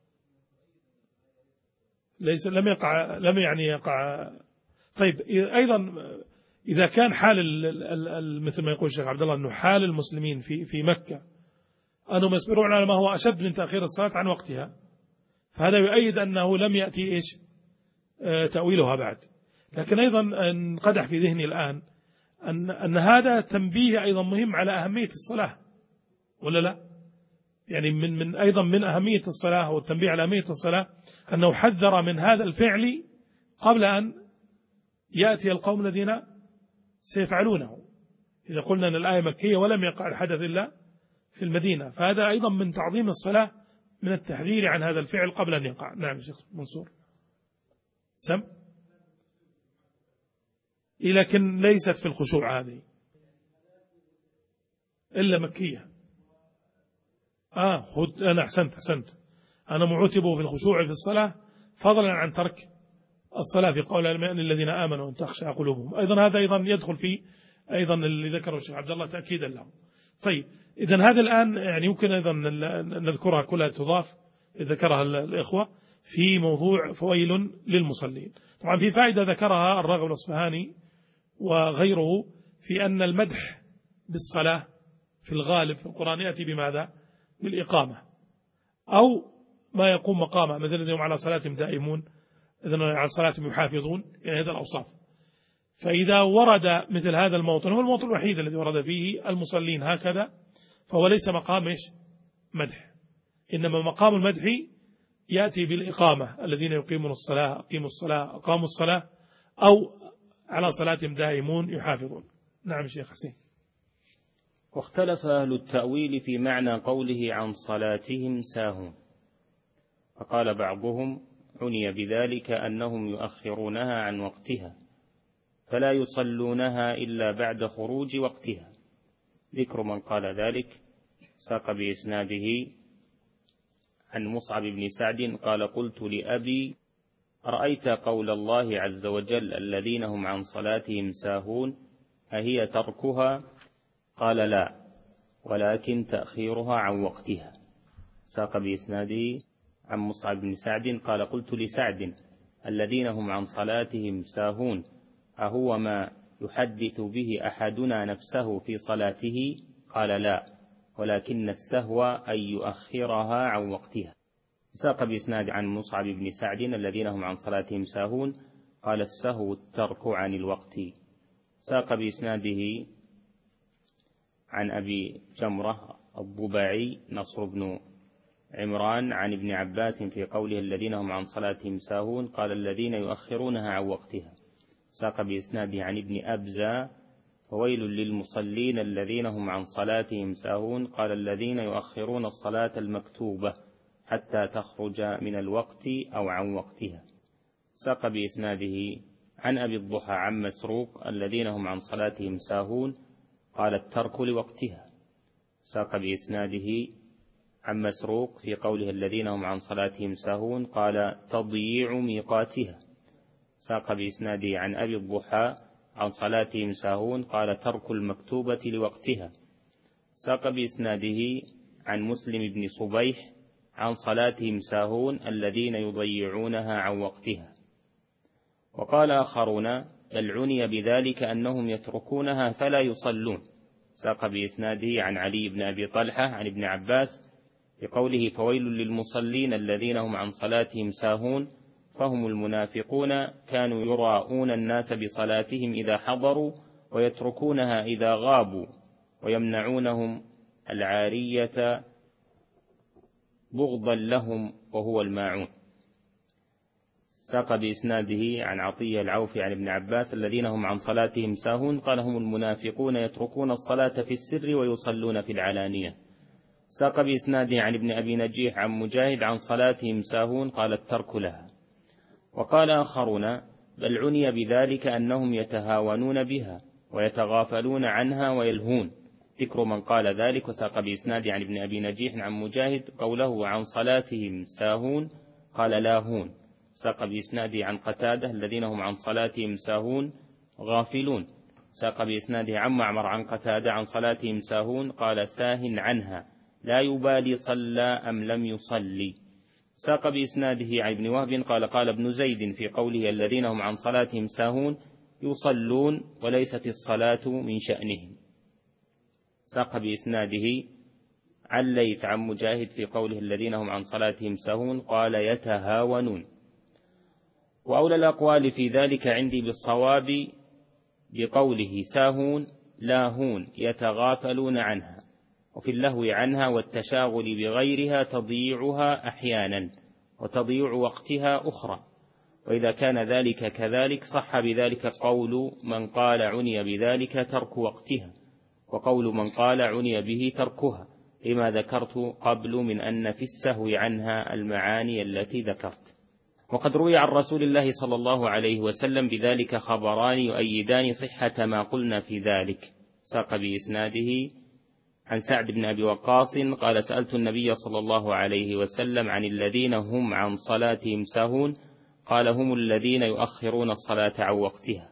ليس لم يعني يقع. طيب أيضا إذا كان حال مثل ما يقول الشيخ عبد الله أنه حال المسلمين في مكة أنهم يصبرون على ما هو أشد من تأخير الصلاة عن وقتها، فهذا يؤيد أنه لم يأتي إيش تأويلها بعد. لكن أيضا انقدح في ذهني الآن أن هذا تنبيه أيضا مهم على أهمية الصلاة، ولا لا؟ يعني من أيضا من أهمية الصلاة والتنبيه على أهمية الصلاة أنه حذر من هذا الفعل قبل أن يأتي القوم الذين سيفعلونه. إذا قلنا أن الآية مكية ولم يقع الحدث إلا في المدينة، فهذا أيضا من تعظيم الصلاة، من التحذير عن هذا الفعل قبل أن يقع. نعم شيخ منصور. سم. لكن ليست في الخشوع هذه إلا مكية. أنا أحسنت أنا معتبه في الخشوع في الصلاة فضلا عن ترك الصلاة في قول الذين آمنوا أن تخشع قلوبهم. أيضا هذا أيضا يدخل في أيضا اللي ذكره الشيخ عبد الله تأكيدا له. طيب إذن هذا الآن يعني يمكن أيضا نذكرها كلها تضاف ذكرها الإخوة في موضوع فويل للمصلين. طبعا في فائدة ذكرها الراغب الأصفهاني وغيره في أن المدح بالصلاة في الغالب في القرآن يأتي بماذا؟ بالإقامة أو ما يقوم مقامه، مثل الذين على صلاتهم دائمون، إذن على صلاتهم يحافظون، يعني هذا الأوصاف. فإذا ورد مثل هذا الموطن، هو الموطن الوحيد الذي ورد فيه المصلين هكذا، فهو ليس مقام مدح، إنما مقام المدح يأتي بالإقامة، الذين يقيمون الصلاة أقيموا الصلاة أقاموا الصلاة، أو على صلاتهم دائمون يحافظون. نعم شيخ حسين. واختلف أهل التأويل في معنى قوله عن صلاتهم ساهون، فقال بعضهم عني بذلك أنهم يؤخرونها عن وقتها فلا يصلونها إلا بعد خروج وقتها. ذكر من قال ذلك ساق بإسناده عن مصعب بن سعد قال قلت لأبي أرأيت قول الله عز وجل الذين هم عن صلاتهم ساهون أهي تركها؟ قال لا ولكن تأخيرها عن وقتها. ساق بإسناده عن مصعب بن سعد قال قلت لسعد الذين هم عن صلاتهم ساهون أهو ما يحدث به أحدنا نفسه في صلاته؟ قال لا، ولكن السهو أن يؤخرها عن وقتها. ساق بإسناد عن مصعب بن سعد الذين هم عن صلاتهم ساهون قال السهو الترك عن الوقت. ساق بإسناده عن أبي جمرة الضبعي نصر بن عمران عن ابن عباس في قوله الذين هم عن صلاتهم ساهون قال الذين يؤخرونها عن وقتها. ساق بإسناده عن ابن أبزة فويل للمصلين الذين هم عن صلاتهم ساهون قال الذين يؤخرون الصلاة المكتوبة حتى تخرج من الوقت أو عن وقتها. ساق بإسناده عن أبي الضحى عن مسروق الذين هم عن صلاتهم ساهون قال الترك لوقتها. ساق بإسناده عن مسروق في قوله الذين هم عن صلاتهم ساهون قال تضييع ميقاتها. ساق بإسناده عن أبي الضحى عن صلاتهم ساهون قال ترك المكتوبة لوقتها. ساق بإسناده عن مسلم بن صبيح عن صلاتهم ساهون الذين يضيعونها عن وقتها. وقال آخرون بل عني بذلك أنهم يتركونها فلا يصلون. ساق بإسناده عن علي بن أبي طلحة عن ابن عباس بقوله فويل للمصلين الذين هم عن صلاتهم ساهون فهم المنافقون كانوا يراءون الناس بصلاتهم إذا حضروا ويتركونها إذا غابوا ويمنعونهم العارية بغضا لهم وهو الماعون. ساق بإسناده عن عطية العوفي عن ابن عباس الذين هم عن صلاتهم ساهون قال هم المنافقون يتركون الصلاة في السر ويصلون في العلانية. ساق بإسناده عن ابن أبي نجيح عن مجاهد عن صلاتهم ساهون قال الترك لها. وقال آخرون بل عني بذلك أنهم يتهاونون بها ويتغافلون عنها ويلهون. ذكر من قال ذلك. وساق بإسناده عن ابن أبي نجيح عن مجاهد قوله عن صلاتهم ساهون قال لاهون. ساق بإسناده عن قتادة الذين هم عن صلاتهم ساهون غافلون. ساق بإسناده عن معمر عن قتادة عن صلاتهم ساهون قال ساه عنها لا يبالي صلى أم لم يصلي. ساق بإسناده عن ابن وهب قال ابن زيد في قوله الذين هم عن صلاتهم ساهون يصلون وليست الصلاة من شأنهم. ساق بإسناده عن ليث عن مجاهد في قوله الذين هم عن صلاتهم ساهون قال يتهاونون. وأولى الأقوال في ذلك عندي بالصواب بقوله ساهون لاهون يتغافلون عنها، وفي اللهو عنها والتشاغل بغيرها تضييعها أحيانا وتضييع وقتها أخرى. وإذا كان ذلك كذلك صح بذلك قول من قال عني بذلك ترك وقتها، وقول من قال عني به تركها، لما ذكرت قبل من أن في السهو عنها المعاني التي ذكرت. وقد روي عن رسول الله صلى الله عليه وسلم بذلك خبران يؤيدان صحة ما قلنا في ذلك. ساق بإسناده عن سعد بن أبي وقاص قال سألت النبي صلى الله عليه وسلم عن الذين هم عن صلاتهم ساهون قال هم الذين يؤخرون الصلاة عن وقتها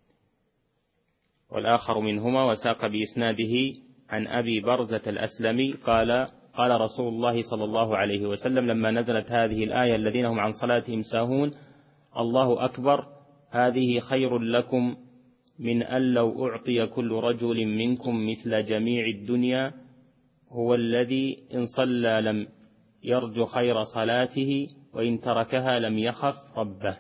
والآخر منهما. وساق بإسناده عن أبي برزة الأسلمي قال رسول الله صلى الله عليه وسلم لما نزلت هذه الآية الذين هم عن صلاتهم ساهون الله أكبر هذه خير لكم من أن لو أعطي كل رجل منكم مثل جميع الدنيا هو الذي إن صلى لم يرجو خير صلاته وإن تركها لم يخف ربه.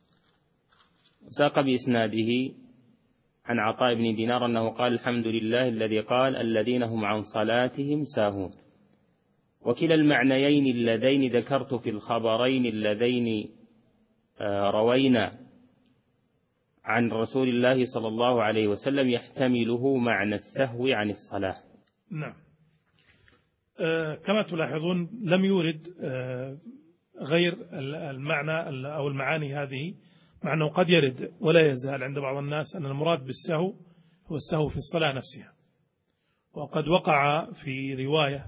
ساق بإسناده عن عطاء بن دينار أنه قال الحمد لله الذي قال الذين هم عن صلاتهم ساهون. وكلا المعنيين اللذين ذكرت في الخبرين اللذين روينا عن رسول الله صلى الله عليه وسلم يحتمله معنى السهو عن الصلاة. نعم. كما تلاحظون لم يورد غير المعنى أو المعاني هذه، مع أنه قد يرد ولا يزال عند بعض الناس أن المراد بالسهو هو السهو في الصلاة نفسها. وقد وقع في رواية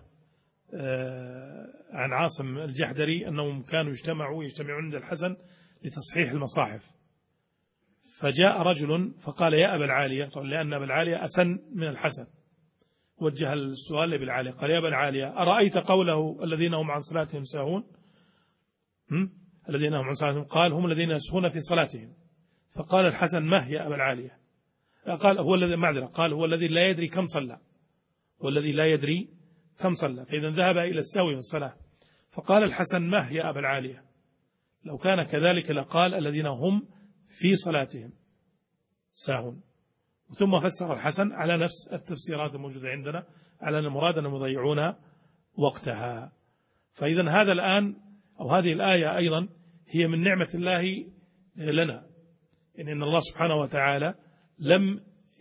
عن عاصم الجحدري أنهم كانوا يجتمعون عند الحسن لتصحيح المصاحف، فجاء رجل فقال يا أبا العالية، لأن أبا العالية أسن من الحسن، وجه السؤال لأبي العالية قال يا أبا العالية أرأيت قوله الذين هم عن صلاتهم ساهون؟ الذين هم عن صلاتهم قال هم الذين يسهون في صلاتهم، فقال الحسن: ما هي أبا العالية؟ قال هو الذي معذرة، قال هو الذي لا يدري كم صلى، والذي لا يدري كم صلى، فإذا ذهب إلى السهو في الصلاة. فقال الحسن: ما هي أبا العالية؟ لو كان كذلك لقال: الذين هم في صلاتهم ساهون. ثم فسر الحسن على نفس التفسيرات الموجودة عندنا، على أن المراد أنهم يضيعون وقتها. فإذا هذا الآن أو هذه الآية أيضا هي من نعمة الله لنا، إن الله سبحانه وتعالى لم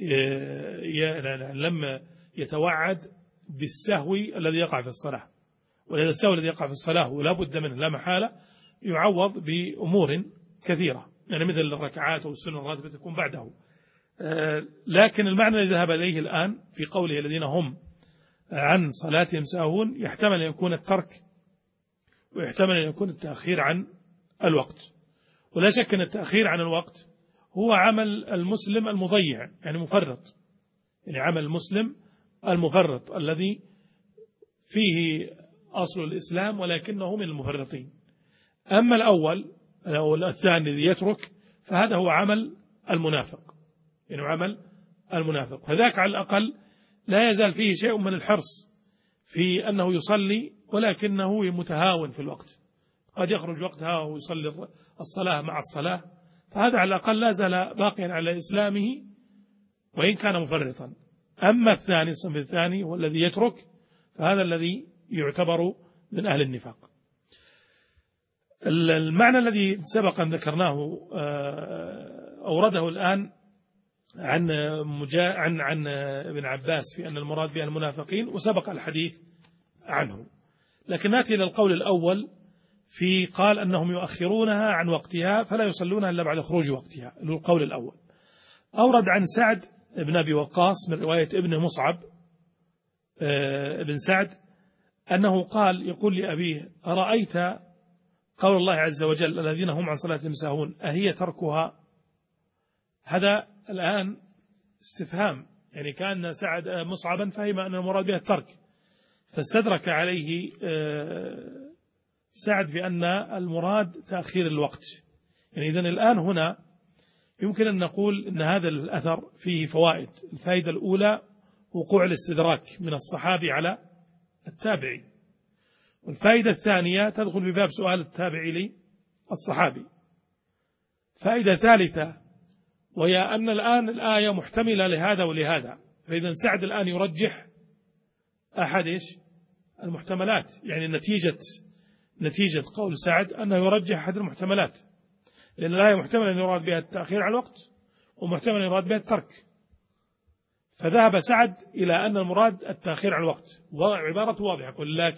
يتوعد بالسهو الذي يقع في الصلاة، ولهذا السهو الذي يقع في الصلاة ولا بد منه لا محالة يعوض بأمور كثيرة، يعني مثل الركعات والسنن الراتبة تكون بعده. لكن المعنى الذي ذهب إليه الآن في قوله الذين هم عن صلاتهم ساهون يحتمل أن يكون الترك، ويحتمل أن يكون التأخير عن الوقت. ولا شك أن التأخير عن الوقت هو عمل المسلم المضيع، يعني مفرط، يعني عمل المسلم المفرط الذي فيه أصل الإسلام ولكنه من المفرطين. أما الأول أو الثاني الذي يترك فهذا هو عمل المنافق، يعني عمل المنافق، فذاك على الأقل لا يزال فيه شيء من الحرص في أنه يصلي ولكنه متهاون في الوقت، قد يخرج وقتها ويصلي الصلاة مع الصلاة، فهذا على الأقل لا زال باقيا على إسلامه وإن كان مفرطا. أما الثاني الصنف الثاني هو الذي يترك، فهذا الذي يعتبر من أهل النفاق. المعنى الذي سبق أن ذكرناه أورده الآن عن ابن عباس في أن المراد بها المنافقين، وسبق الحديث عنه. لكن نأتي إلى القول الأول في قال أنهم يؤخرونها عن وقتها فلا يصلونها إلا بعد خروج وقتها، القول الأول. أورد عن سعد بن أبي وقاص من رواية ابن مصعب ابن سعد أنه قال يقول لأبيه: أرأيت قول الله عز وجل الذين هم عن صلاتهم ساهون أهي تركها؟ هذا الآن استفهام، يعني كان سعد مصعبا فهم أن المراد بها الترك، فاستدرك عليه سعد بأن المراد تأخير الوقت. يعني إذن الآن هنا يمكن أن نقول أن هذا الأثر فيه فوائد. الفائدة الأولى وقوع الاستدراك من الصحابي على التابعي، والفائدة الثانية تدخل بباب سؤال التابعي للصحابي. فائدة ثالثة وهي أن الآن الآية محتملة لهذا ولهذا، فإذا سعد الآن يرجح أحد المحتملات، يعني نتيجة قول سعد أنه يرجح أحد المحتملات، لأن الآية محتمل أن يراد بها التأخير على الوقت، ومحتمل أن يراد بها الترك. فذهب سعد إلى أن المراد التأخير عن الوقت، وعبارة واضحة،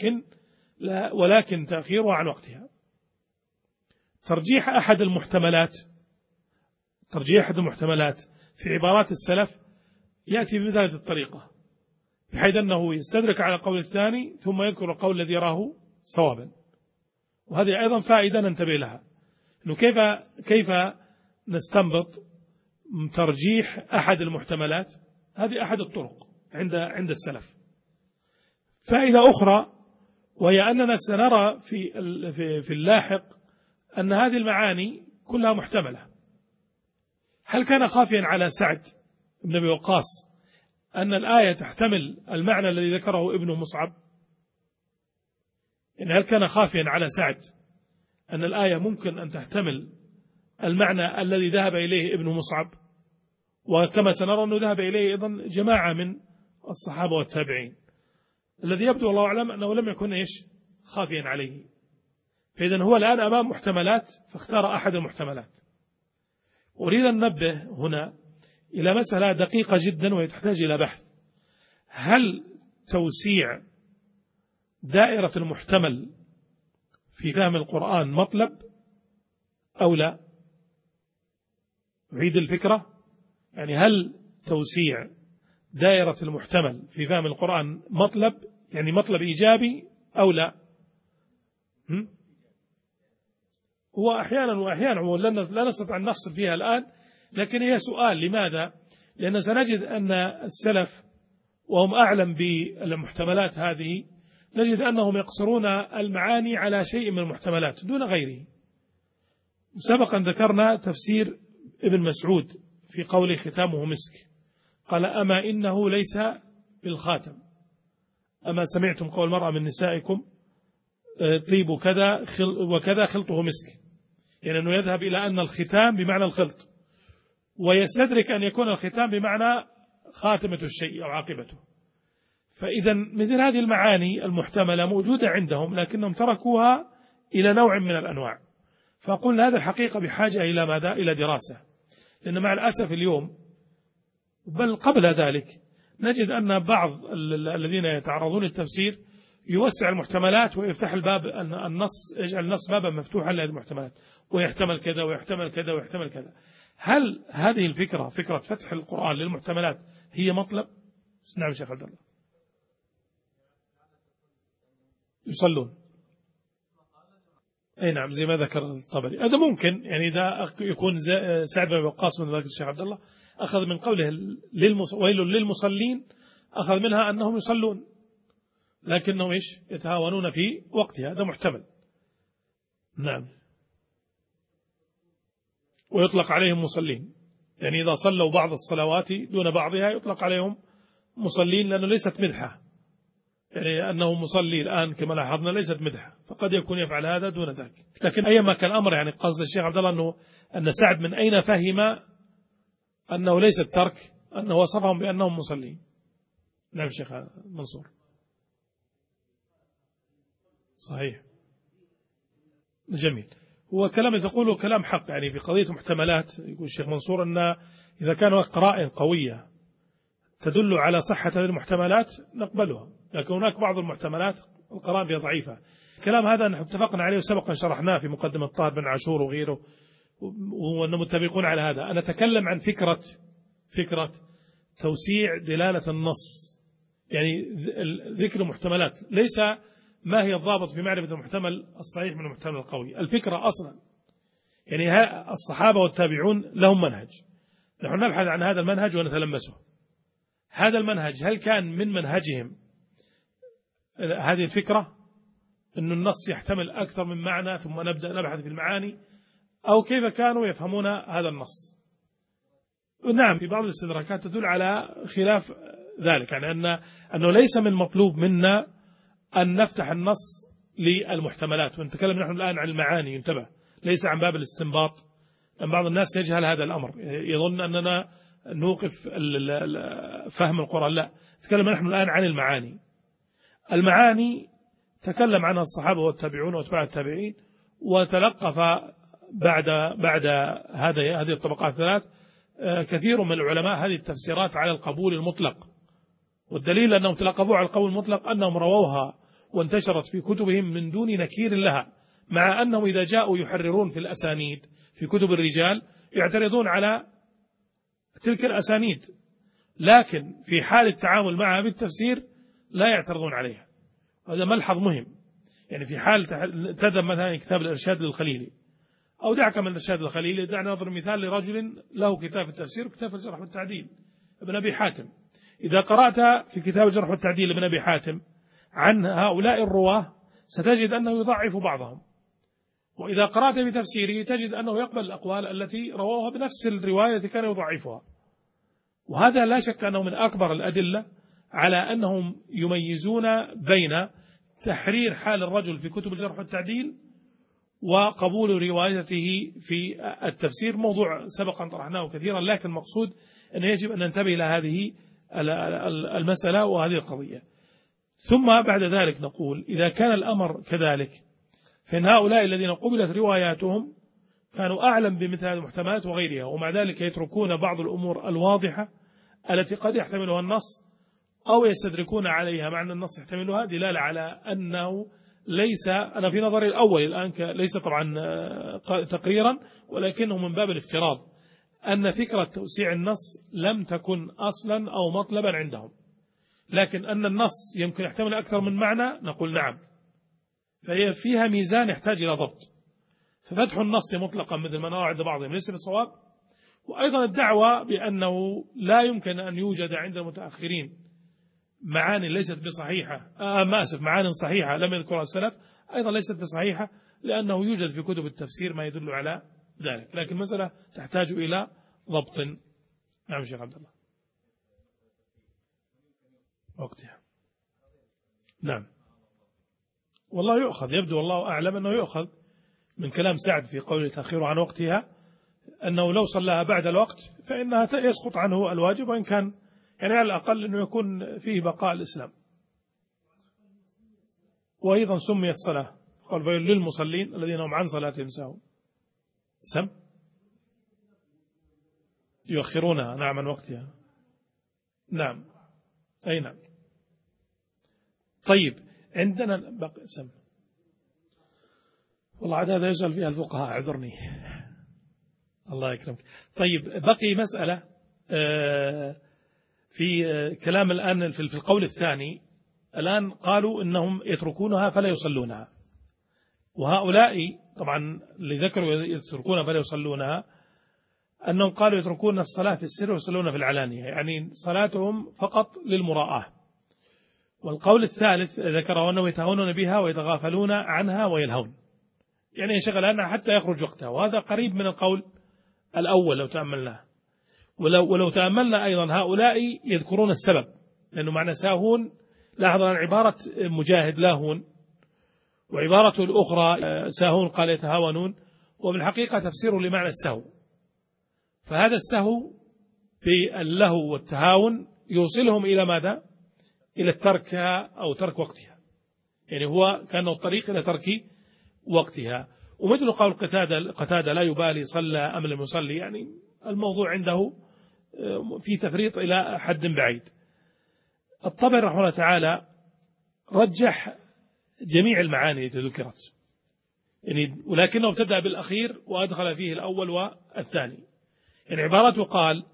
ولكن تأخيرها عن وقتها. ترجيح أحد المحتملات في عبارات السلف يأتي بهذه الطريقة، بحيث أنه يستدرك على القول الثاني ثم يذكر القول الذي يراه صوابا. وهذه أيضا فائدة ننتبه لها، إنه كيف نستنبط ترجيح أحد المحتملات. هذه أحد الطرق عند السلف. فائدة أخرى وهي أننا سنرى في اللاحق أن هذه المعاني كلها محتملة. هل كان خافيا على سعد بن أبي وقاص أن الآية تحتمل المعنى الذي ذكره ابن مصعب؟ يعني هل كان خافيا على سعد أن الآية ممكن أن تحتمل المعنى الذي ذهب إليه ابن مصعب؟ وكما سنرى أنه ذهب إليه أيضا جماعة من الصحابة والتابعين. الذي يبدو الله أعلم أنه لم يكن خافيا عليه. فإذن هو الآن أمام محتملات فاختار أحد المحتملات. أريد أن ننبه هنا إلى مسألة دقيقة جدا وهي تحتاج إلى بحث. هل توسيع دائرة المحتمل في فهم القرآن مطلب أو لا؟ أعيد الفكرة، يعني هل توسيع دائرة المحتمل في فهم القرآن مطلب، يعني مطلب إيجابي أو لا؟ هو أحيانا لا نستطيع أن نفصل فيها الآن، لكن هي سؤال. لماذا؟ لأن سنجد أن السلف وهم أعلم بالمحتملات هذه نجد أنهم يقصرون المعاني على شيء من المحتملات دون غيره. سبقا ذكرنا تفسير ابن مسعود في قوله ختامه مسك قال أما إنه ليس بالخاتم، أما سمعتم قول المرأة من نسائكم طيب كذا وكذا خلطه مسك، يعني أنه يذهب إلى أن الختام بمعنى الخلط، ويستدرك أن يكون الختام بمعنى خاتمة الشيء أو عاقبته. فإذا مثل هذه المعاني المحتملة موجودة عندهم لكنهم تركوها إلى نوع من الأنواع. فأقول هذا الحقيقة بحاجة إلى ماذا؟ إلى دراسة، لأن مع الأسف اليوم بل قبل ذلك نجد أن بعض الذين يتعرضون للتفسير يوسع المحتملات ويفتح الباب، أن النص يجعل النص بابا مفتوحا لهذه المحتملات، ويحتمل كذا ويحتمل كذا ويحتمل كذا. هل هذه الفكرة، فكرة فتح القرآن للمحتملات، هي مطلب؟ نعم شيخ عبد الله. يصلون، أي نعم زي ما ذكر الطبري. هذا ممكن، يعني إذا يكون سعد بن وقاص من ذلك الشيخ عبد الله أخذ من قوله ويل للمصلين، أخذ منها أنهم يصلون لكنهم إيش يتهاونون في وقتها، هذا محتمل. نعم، ويطلق عليهم مصلين، يعني إذا صلوا بعض الصلوات دون بعضها يطلق عليهم مصلين، لأنه ليست مدحة، يعني أنه مصلي الآن كما لاحظنا ليست مدحة، فقد يكون يفعل هذا دون ذاك. لكن أيما كان الأمر، يعني قصد الشيخ عبد الله أن سعد من أين فهم أنه ليس الترك، أنه وصفهم بأنهم مصلين. نعم شيخ منصور، صحيح، جميل. هو كلام تقوله كلام حق، يعني في قضية محتملات يقول الشيخ منصور أن إذا كان قرائن قوية تدل على صحة هذه المحتملات نقبلها، لكن هناك بعض المحتملات القرائن فيها ضعيفة. كلام هذا نحن اتفقنا عليه وسبقا شرحناه في مقدمة طاهر بن عاشور وغيره، وأننا متفقون على هذا. أنا أتكلم عن فكرة توسيع دلالة النص، يعني ذكر محتملات، ليس ما هي الضابط في معرفة المحتمل الصحيح من المحتمل القوي. الفكرة أصلا يعني الصحابة والتابعون لهم منهج، نحن نبحث عن هذا المنهج ونتلمسه. هذا المنهج هل كان من منهجهم هذه الفكرة أن النص يحتمل أكثر من معنى ثم نبدأ نبحث في المعاني، أو كيف كانوا يفهمون هذا النص؟ نعم في بعض الاستدراكات تدل على خلاف ذلك، يعني أنه ليس من مطلوب منا أن نفتح النص للمحتملات، ونتكلم نحن الآن عن المعاني، ينتبه ليس عن باب الاستنباط، لأن بعض الناس يجهل هذا الأمر، يظن أننا نوقف فهم القرآن، لا، نتكلم نحن الآن عن المعاني تكلم عنها الصحابة والتابعون واتباع التابعين، وتلقف بعد هذه الطبقات الثلاث كثير من العلماء هذه التفسيرات على القبول المطلق، والدليل أنهم تلقفوا على القبول المطلق أنهم رووها وانتشرت في كتبهم من دون نكير لها، مع أنهم إذا جاءوا يحررون في الأسانيد في كتب الرجال يعترضون على تلك الأسانيد، لكن في حال التعامل معها بالتفسير لا يعترضون عليها. هذا ملحظ مهم، يعني في حال تذهب مثلا كتاب الإرشاد للخليلي، أو دعك من الإرشاد للخليلي، دعنا نضرب مثال لرجل له كتاب التفسير وكتاب الجرح والتعديل ابن أبي حاتم. إذا قرأت في كتاب الجرح والتعديل ابن أبي حاتم عن هؤلاء الرواه ستجد أنه يضعف بعضهم، وإذا قرأت في تفسيره تجد أنه يقبل الأقوال التي رواها بنفس الرواية التي كان يضعفها. وهذا لا شك أنه من أكبر الأدلة على أنهم يميزون بين تحرير حال الرجل في كتب الجرح والتعديل وقبول روايته في التفسير، موضوع سبقا طرحناه كثيرا، لكن المقصود أن يجب أن ننتبه إلى هذه المسألة وهذه القضية. ثم بعد ذلك نقول إذا كان الأمر كذلك فإن هؤلاء الذين قبلت رواياتهم كانوا أعلم بمثل هذه المحتملات وغيرها، ومع ذلك يتركون بعض الأمور الواضحة التي قد يحتملها النص أو يستدركون عليها مع أن النص يحتملها، دلالة على أنه ليس، أنا في نظري الأول الآن ليس طبعا تقريرا ولكنه من باب الافتراض، أن فكرة توسيع النص لم تكن أصلا أو مطلبا عندهم، لكن أن النص يمكن يحتمل أكثر من معنى نقول نعم، فهي فيها ميزان يحتاج إلى ضبط. ففتح النص مطلقا مثل ما نرى عند بعضهم ليس بصواب، وأيضا الدعوة بأنه لا يمكن أن يوجد عند المتأخرين معاني ليست بصحيحة، معاني صحيحة لم يذكرها السلف أيضا ليست بصحيحة، لأنه يوجد في كتب التفسير ما يدل على ذلك، لكن مسألة تحتاج إلى ضبط. نعم شيخ عبد الله. وقتها نعم، والله يؤخذ، يبدو والله أعلم أنه يؤخذ من كلام سعد في قوله تأخير عن وقتها، أنه لو صلاها بعد الوقت فإنها يسقط عنه الواجب، وإن كان يعني على الأقل أنه يكون فيه بقاء الإسلام. وأيضا سميت صلاة، قال ويل للمصلين الذين هم عن صلاتهم ساهون. يؤخرونها نعم عن وقتها. نعم أي نعم. طيب عندنا بقي والله عاد هذا يسأل فيها الفقهاء، اعذرني الله يكرمك. طيب بقي مسألة في كلام الآن في القول الثاني. الآن قالوا إنهم يتركونها فلا يصلونها، وهؤلاء طبعا اللي ذكروا يتركونها فلا يصلونها أنهم قالوا يتركون الصلاة في السر ويصلون في العلانية، يعني صلاتهم فقط للمراءة. والقول الثالث ذكره أنه يتهاونون بها ويتغافلون عنها ويلهون، يعني ينشغل عنها حتى يخرج وقتها، وهذا قريب من القول الأول لو تأملناه. ولو تأملنا أيضا هؤلاء يذكرون السبب، لأنه معنى ساهون لاحظ عن عبارة مجاهد لاهون، وعبارته الأخرى ساهون قال يتهاونون، وبالحقيقة تفسير لمعنى السهو. فهذا السهو باللهو والتهاون يوصلهم إلى ماذا؟ إلى الترك أو ترك وقتها، يعني هو كان الطريق إلى ترك وقتها. ومثل قول قتادة لا يبالي صلى أم لم يصلي، يعني الموضوع عنده في تفريط إلى حد بعيد. الطبري رحمه الله تعالى رجح جميع المعاني التي ذكرت، يعني ولكنه ابتدأ بالأخير وأدخل فيه الأول والثاني. يعني عبارته قال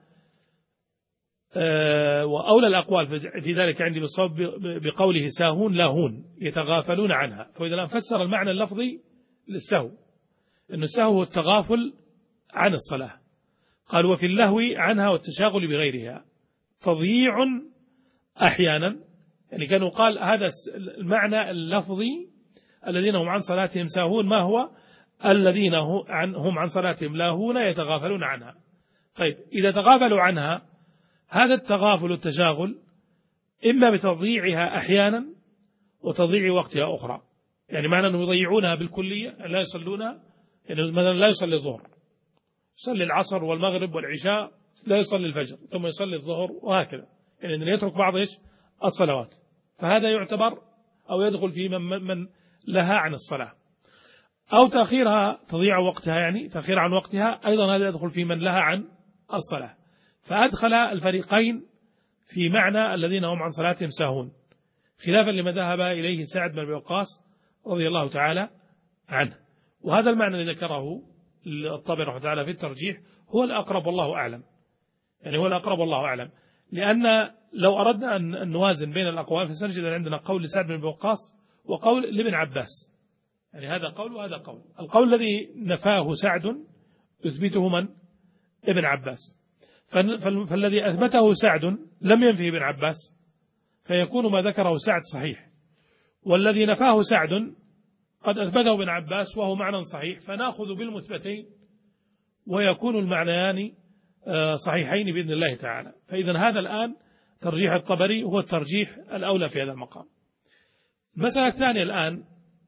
وأولى الأقوال في ذلك عندي بالصواب بقوله ساهون لاهون يتغافلون عنها. فإذا لم فسر المعنى اللفظي للسهو، أن السهو هو التغافل عن الصلاة. قال وفي اللهو عنها والتشاغل بغيرها تضييع أحيانا، يعني كانوا قال هذا المعنى اللفظي الذين هم عن صلاتهم ساهون، ما هو؟ الذين هم عن صلاتهم لاهون يتغافلون عنها. طيب إذا تغافلوا عنها، هذا التغافل والتشاغل إما بتضييعها أحيانا وتضييع وقتها أخرى، يعني معنى أنهم يضيعونها بالكلية لا يصلونها، يعني مثلا لا يصلي الظهر، يصلي العصر والمغرب والعشاء، لا يصلي الفجر ثم يصلي الظهر، وهكذا، يعني أن يترك بعض الصلوات، فهذا يعتبر أو يدخل في من لها عن الصلاة. أو تأخيرها تضيع وقتها، يعني تأخير عن وقتها أيضا هذا يدخل في من لها عن الصلاة. فأدخل الفريقين في معنى الذين هم عن صلاتهم ساهون، خلافا لما ذهب إليه سعد بن أبي وقاص رضي الله تعالى عنه. وهذا المعنى الذي ذكره الطبري رحمه الله تعالى في الترجيح هو الأقرب والله أعلم، يعني هو الأقرب والله أعلم. لأن لو أردنا أن نوازن بين الأقوال فسنجد عندنا قول سعد بن أبي وقاص وقول لابن عباس، يعني هذا قول وهذا قول. القول الذي نفاه سعد يثبته من؟ ابن عباس. فالذي أثبته سعد لم ينفه ابن عباس، فيكون ما ذكره سعد صحيح، والذي نفاه سعد قد أثبته ابن عباس وهو معنى صحيح، فنأخذ بالمثبتين ويكون المعنيان صحيحين بإذن الله تعالى. فإذا هذا الآن ترجيح الطبري هو الترجيح الأولى في هذا المقام. المسألة الثانية الآن،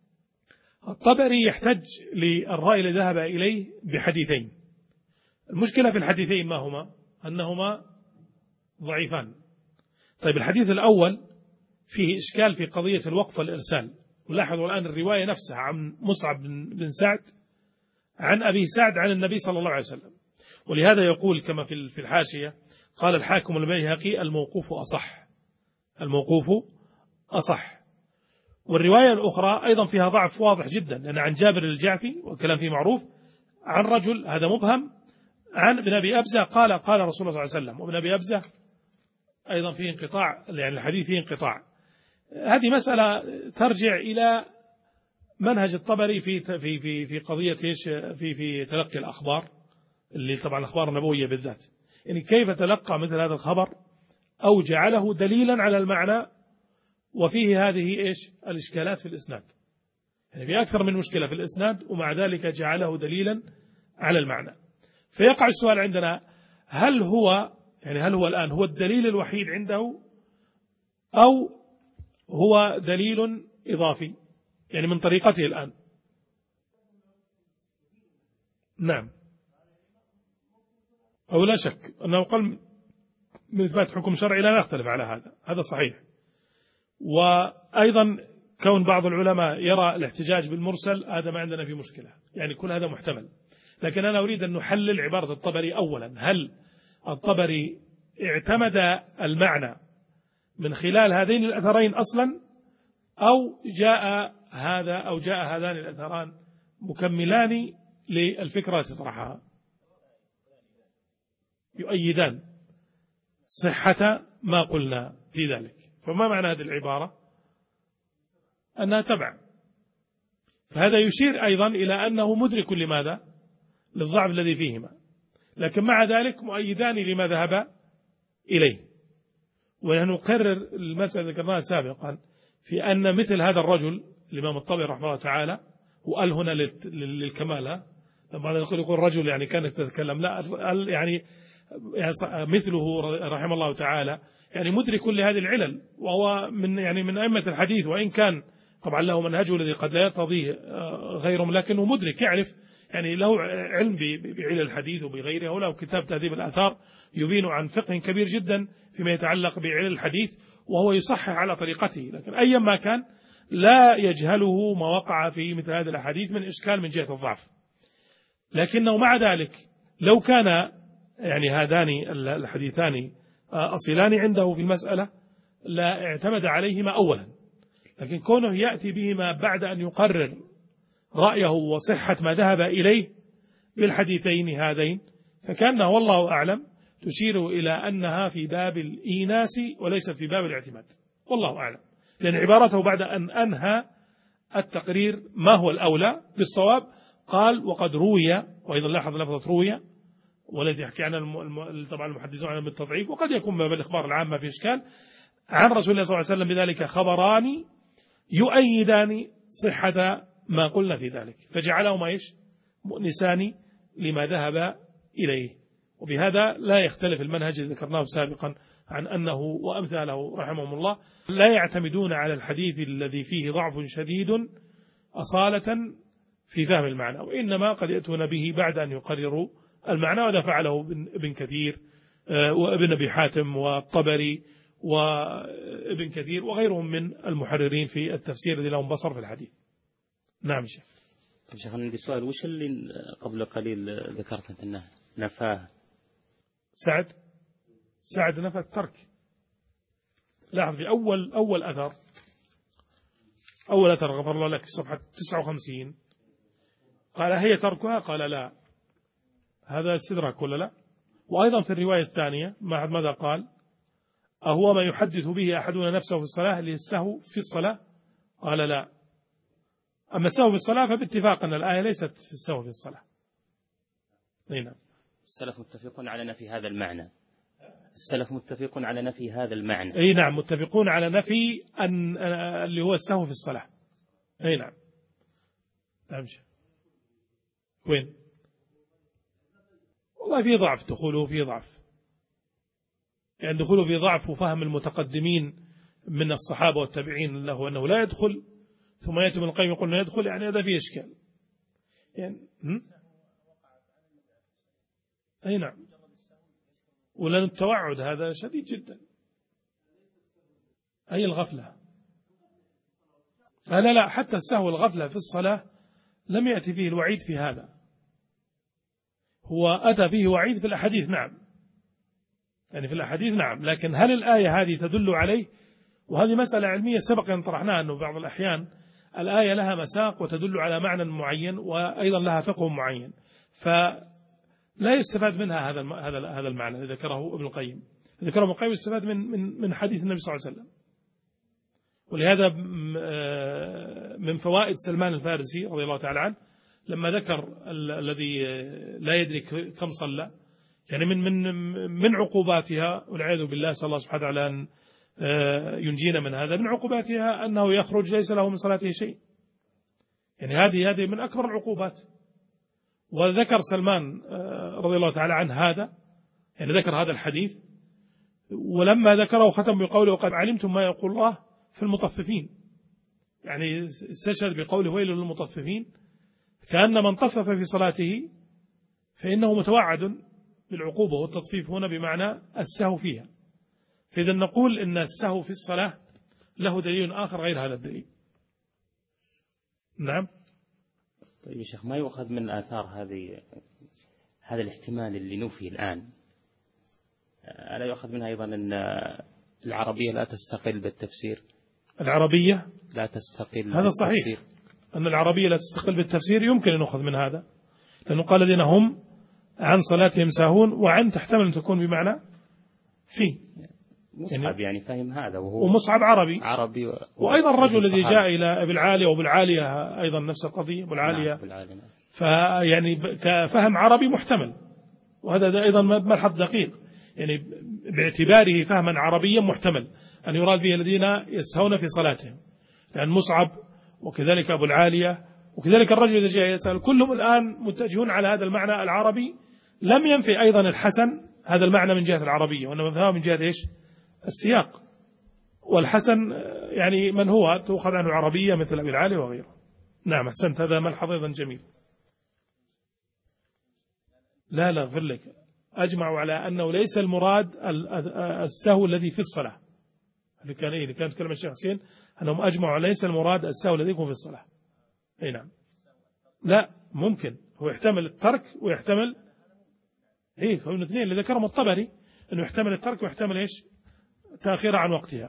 الطبري يحتج للرأي الذي ذهب إليه بحديثين. المشكلة في الحديثين ما هما؟ أنهما ضعيفان. طيب الحديث الأول فيه إشكال في قضية الوقف والإرسال. ولاحظوا الآن الرواية نفسها عن مصعب بن سعد عن أبي سعد عن النبي صلى الله عليه وسلم، ولهذا يقول كما في الحاشية قال الحاكم البيهقي الموقوف أصح، الموقوف أصح. والرواية الأخرى أيضا فيها ضعف واضح جدا، لأن عن جابر الجعفي والكلام فيه معروف، عن رجل هذا مبهم عن ابن أبي أبزة قال قال رسول الله صلى الله عليه وسلم، وابن أبي أبزة أيضا فيه انقطاع، يعني الحديث فيه انقطاع. هذه مسألة ترجع إلى منهج الطبري في قضية في تلقي الأخبار، اللي طبعا الأخبار النبوية بالذات، يعني كيف تلقى مثل هذا الخبر أو جعله دليلا على المعنى، وفيه هذه الإشكالات في الإسناد، يعني في أكثر من مشكلة في الإسناد، ومع ذلك جعله دليلا على المعنى. فيقع السؤال عندنا، هل هو الآن هو الدليل الوحيد عنده أو هو دليل إضافي يعني من طريقته الآن؟ نعم، أو لا شك أنه قال من إثبات حكم شرعي لا نختلف على هذا صحيح. وأيضا كون بعض العلماء يرى الاحتجاج بالمرسل هذا ما عندنا في مشكلة، يعني كل هذا محتمل. لكن أنا أريد أن نحلل عبارة الطبري أولا، هل الطبري اعتمد المعنى من خلال هذين الأثرين أصلا، أو جاء هذان الأثران مكملان للفكرة تطرحها يؤيدان صحة ما قلنا في ذلك. فما معنى هذه العبارة؟ أنها تبع. فهذا يشير أيضا إلى أنه مدرك لماذا؟ للضعف الذي فيهما، لكن مع ذلك مؤيدان لما ذهب إليه. ونقرر المسألة ذكرناها سابقا في أن مثل هذا الرجل الإمام الطبري رحمه الله تعالى، وقال هنا للكمال، لما يقول رجل يعني كانت تتكلم، لا يعني مثله رحمه الله تعالى يعني مدرك لهذه العلل، وهو من أئمة الحديث، وإن كان طبعا له منهجه الذي قد لا يرتضيه غيرهم، لكنه مدرك يعرف، يعني له علم بعلل الحديث وبغيره، وله كتاب تهذيب الآثار يبين عن فقه كبير جدا فيما يتعلق بعلل الحديث، وهو يصحح على طريقته. لكن أيا ما كان لا يجهله ما وقع في مثل هذه الأحاديث من إشكال من جهة الضعف. لكنه مع ذلك لو كان يعني هذان الحديثان أصلان عنده في المسألة لا اعتمد عليهما أولا، لكن كونه يأتي بهما بعد أن يقرر رأيه وصحة ما ذهب إليه بالحديثين هذين، فكأنه والله أعلم تشير إلى أنها في باب الإيناس وليست في باب الاعتماد، والله أعلم، لأن عبارته بعد أن أنهى التقرير ما هو الأولى بالصواب قال وقد روي، وأيضا لاحظ لفظة روي والذي يحكي عنها طبعا المحدثون عنها بالتضعيف، وقد يكون باب الإخبار العامة في إشكال، عن رسول الله صلى الله عليه وسلم بذلك خبران يؤيدان صحة ما قلنا في ذلك، فجعلهما مؤنسان لما ذهب إليه. وبهذا لا يختلف المنهج الذي ذكرناه سابقا عن أنه وأمثاله رحمهم الله لا يعتمدون على الحديث الذي فيه ضعف شديد أصالة في فهم المعنى، وإنما قد يأتون به بعد أن يقرروا المعنى، وذا فعله ابن كثير وابن أبي حاتم والطبري وابن كثير وغيرهم من المحررين في التفسير الذي لهم بصر في الحديث. نعم شيخ. طيب شيخ عندي سؤال، وش اللي قبل قليل ذكرت أنت أنه نفاه؟ سعد نفى الترك. لاحظ في أول أثر غفر الله لك في صفحة 59 قال هي تركها، قال لا، هذا استدراك ولا لا؟ وأيضا في الرواية الثانية ماذا قال؟ أهو ما يحدث به أحدنا نفسه في الصلاة للسهو في الصلاة؟ قال لا. أما السهو في الصلاة فباتفاق أن الآية ليست في السهو في الصلاة. نعم. السلف متفقون على نفي هذا المعنى. السلف متفقون على نفي هذا المعنى. أي نعم، متفقون على نفي أن اللي هو السهو في الصلاة. أي نعم. نعم. وين؟ والله في ضعف، دخوله في ضعف، يعني دخوله في ضعف، وفهم المتقدمين من الصحابة والتابعين له أنه لا يدخل، ثم يأتي ابن القيم يقول أنه يدخل، يعني هذا فيه إشكال يعني. أي نعم. ولأن التوعد هذا شديد جدا. أي الغفلة؟ لا حتى السهو والغفلة في الصلاة لم يأتي فيه الوعيد في هذا، هو أتى فيه وعيد في الأحاديث نعم، يعني في الأحاديث نعم، لكن هل الآية هذه تدل عليه؟ وهذه مسألة علمية سبق أن طرحناها، أنه بعض الأحيان الآية لها مساق وتدل على معنى معين وأيضا لها فقه معين، فلا يستفاد منها هذا المعنى الذي ذكره ابن القيم. ذكره ابن القيم يستفاد من حديث النبي صلى الله عليه وسلم. ولهذا من فوائد سلمان الفارسي رضي الله تعالى عنه لما ذكر الذي لا يدرك كم صلى، يعني من عقوباتها والعياذ بالله، صلى الله سبحانه وتعالى أن ينجينا من هذا، من عقوباتها أنه يخرج ليس له من صلاته شيء، يعني هذه من أكبر العقوبات. وذكر سلمان رضي الله تعالى عنه هذا، يعني ذكر هذا الحديث، ولما ذكره ختم بقوله وقد علمتم ما يقول الله في المطففين، يعني استشهد بقوله ويل للمطففين، كأن من طفف في صلاته فإنه متوعد بالعقوبة، والتطفيف هنا بمعنى السهو فيها. فإذا نقول إن السهو في الصلاة له دليل آخر غير هذا الدليل. نعم. طيب يا شيخ، ما يؤخذ من آثار هذا الاحتمال اللي نفي الآن، ألا يؤخذ منها أيضا أن العربية لا تستقل بالتفسير؟ العربية لا تستقل هذا بالتفسير. صحيح، أن العربية لا تستقل بالتفسير يمكن أن نأخذ من هذا، لأنه قال الذين هم عن صلاتهم ساهون، وعن تحتمل أن تكون بمعنى في. مصعب يعني فهم هذا، وهو ومصعب عربي وأيضا الرجل الذي جاء إلى أبي العالية، وأبو العالية أيضا نفس القضية، أبو العالية فيعني كفهم عربي محتمل، وهذا أيضا ملحظ دقيق، يعني باعتباره فهما عربيا محتمل أن يراد به الذين يسهون في صلاتهم، لأن مصعب وكذلك أبو العالية وكذلك الرجل الذي جاء يسأل كلهم الآن متجهون على هذا المعنى العربي. لم ينفي أيضا الحسن هذا المعنى من جهة العربية، وإنما فهمه من جهة إيش؟ السياق. والحسن يعني من هو تأخذ عنه عربية مثل أبي العالي وغيره. نعم أحسنت، هذا ملحظ أيضا جميل. لا أغفر لك، أجمعوا على أنه ليس المراد السهو الذي في الصلاة، اللي كانت كلمة الشيخ حسين أنهم أجمعوا ليس المراد السهو الذي يكون في الصلاة. أي نعم. لا ممكن، هو يحتمل الترك ويحتمل هو من الاثنين اللي ذكرهم الطبري، أنه يحتمل الترك ويحتمل إيش؟ تأخير عن وقتها.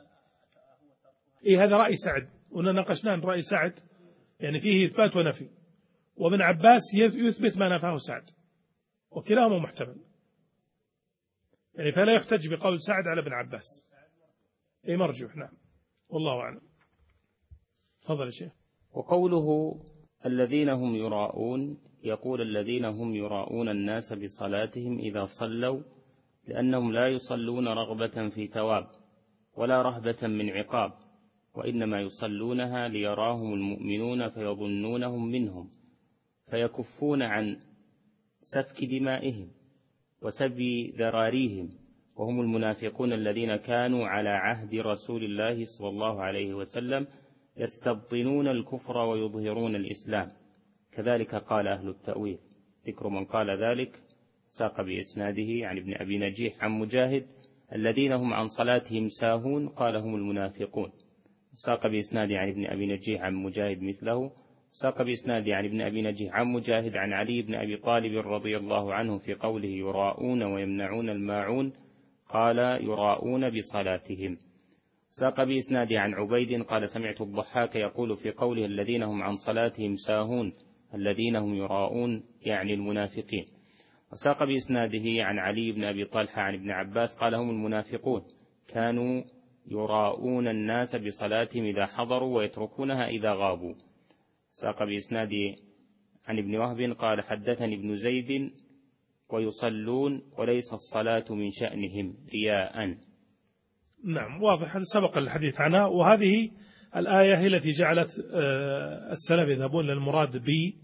هذا رأي سعد، وناقشناه عن رأي سعد يعني فيه إثبات ونفي، وابن عباس يثبت ما نفاه سعد، وكلاهما محتمل، يعني فلا يحتج بقول سعد على ابن عباس، مرجوح. نعم والله أعلم. تفضل يا شيخ. وقوله الذين هم يراءون، يقول الذين هم يراءون الناس بصلاتهم إذا صلوا، لأنهم لا يصلون رغبة في ثواب ولا رهبة من عقاب، وإنما يصلونها ليراهم المؤمنون فيظنونهم منهم، فيكفون عن سفك دمائهم وسبي ذراريهم، وهم المنافقون الذين كانوا على عهد رسول الله صلى الله عليه وسلم يستبطنون الكفر ويظهرون الإسلام. كذلك قال أهل التأويل. ذكر من قال ذلك ساق بإسناده عن ابن أبي نجيح عن مجاهد الذين هم عن صلاتهم ساهون، قال هم المنافقون. ساق بإسناده عن ابن أبي نجيح عن مجاهد مثله. ساق بإسناده عن ابن أبي نجيح عن مجاهد عن علي بن أبي طالب رضي الله عنه في قوله يراءون ويمنعون الماعون، قال يراءون بصلاتهم. ساق بإسناده عن عبيد قال سمعت الضحاك يقول في قوله الذين هم عن صلاتهم ساهون الذين هم يراءون يعني المنافقين. وساق بإسناده عن علي بن أبي طلحة عن ابن عباس قال هم المنافقون كانوا يراءون الناس بصلاتهم إذا حضروا ويتركونها إذا غابوا. ساق بإسناده عن ابن وهب قال حدثني ابن زيد ويصلون وليس الصلاة من شأنهم رياء. نعم واضح، سبق الحديث عنها، وهذه الآية هي التي جعلت السلف يذهبون للمراد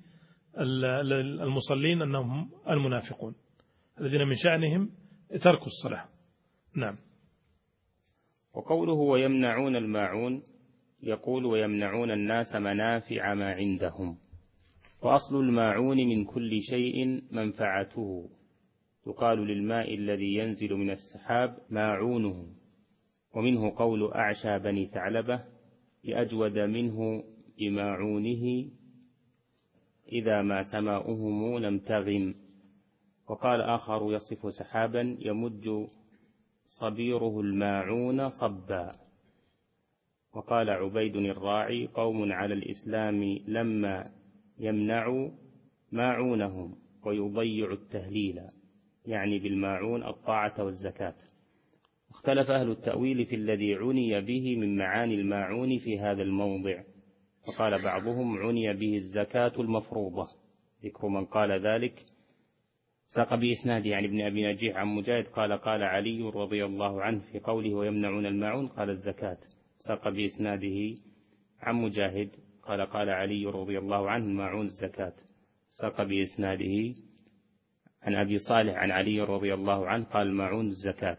بالمصلين أنهم المنافقون الذين من شأنهم ترك الصلاة. نعم. وقوله ويمنعون الماعون، يقول ويمنعون الناس منافع ما عندهم. وأصل الماعون من كل شيء منفعته، يقال للماء الذي ينزل من السحاب ماعونه، ومنه قول أعشى بني ثعلبة لأجود منه بماعونه إذا ما سماؤهم لم تغم. وقال آخر يصف سحابا يمج صبيره الماعون صبا. وقال عبيد الراعي قوم على الإسلام لما يمنعوا ماعونهم ويضيع التهليل، يعني بالماعون الطاعة والزكاة. اختلف أهل التأويل في الذي عني به من معاني الماعون في هذا الموضع، فقال بعضهم عني به الزكاة المفروضة. ذكر من قال ذلك ساق بإسناده عن ابن أبي نجيح عن مجاهد قال قال علي رضي الله عنه في قوله ويمنعون الماعون قال الزكاة. ساق بإسناده عن مجاهد قال قال علي رضي الله عنه الماعون الزكاة. ساق بإسناده عن أبي صالح عن علي رضي الله عنه قال الماعون الزكاة.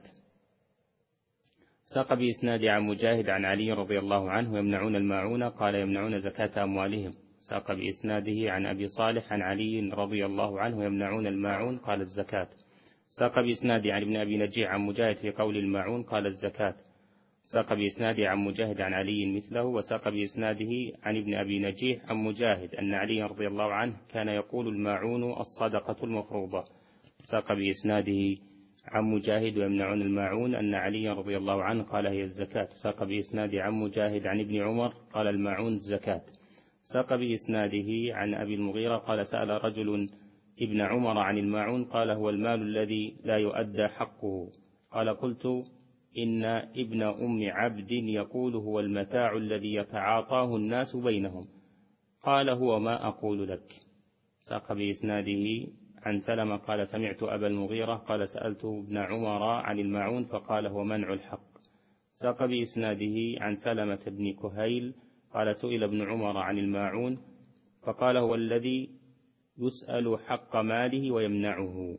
ساق بإسناده عن مجاهد عن علي رضي الله عنه يمنعون الماعون قال يمنعون زكاة أموالهم. ساق بإسناده عن أبي صالح عن علي رضي الله عنه يمنعون الماعون قال الزكاة. ساق بإسناده عن ابن أبي نجيح عن مجاهد في قول الماعون قال الزكاة. ساق بإسناده عن مجاهد عن علي مثله. وساق بإسناده عن ابن أبي نجيح عن مجاهد أن علي رضي الله عنه كان يقول الماعون الصدقة المفروضة. ساق بإسناده عن مجاهد ويمنعون الماعون أن علي رضي الله عنه قال هي الزكاة. ساق بإسناده عن مجاهد عن ابن عمر قال الماعون الزكاة. ساق بإسناده عن أبي المغيرة قال سأل رجل ابن عمر عن الماعون قال هو المال الذي لا يؤدى حقه. قال قلت إن ابن أم عبد يقول هو المتاع الذي يتعاطاه الناس بينهم. قال هو ما أقول لك. ساق بإسناده عن سلمة قال سمعت أبا المغيرة قال سألت ابن عمر عن الماعون فقال هو منع الحق. ساق بإسناده عن سلمة بن كهيل قال سئل ابن عمر عن الماعون فقال هو الذي يسأل حق ماله ويمنعه.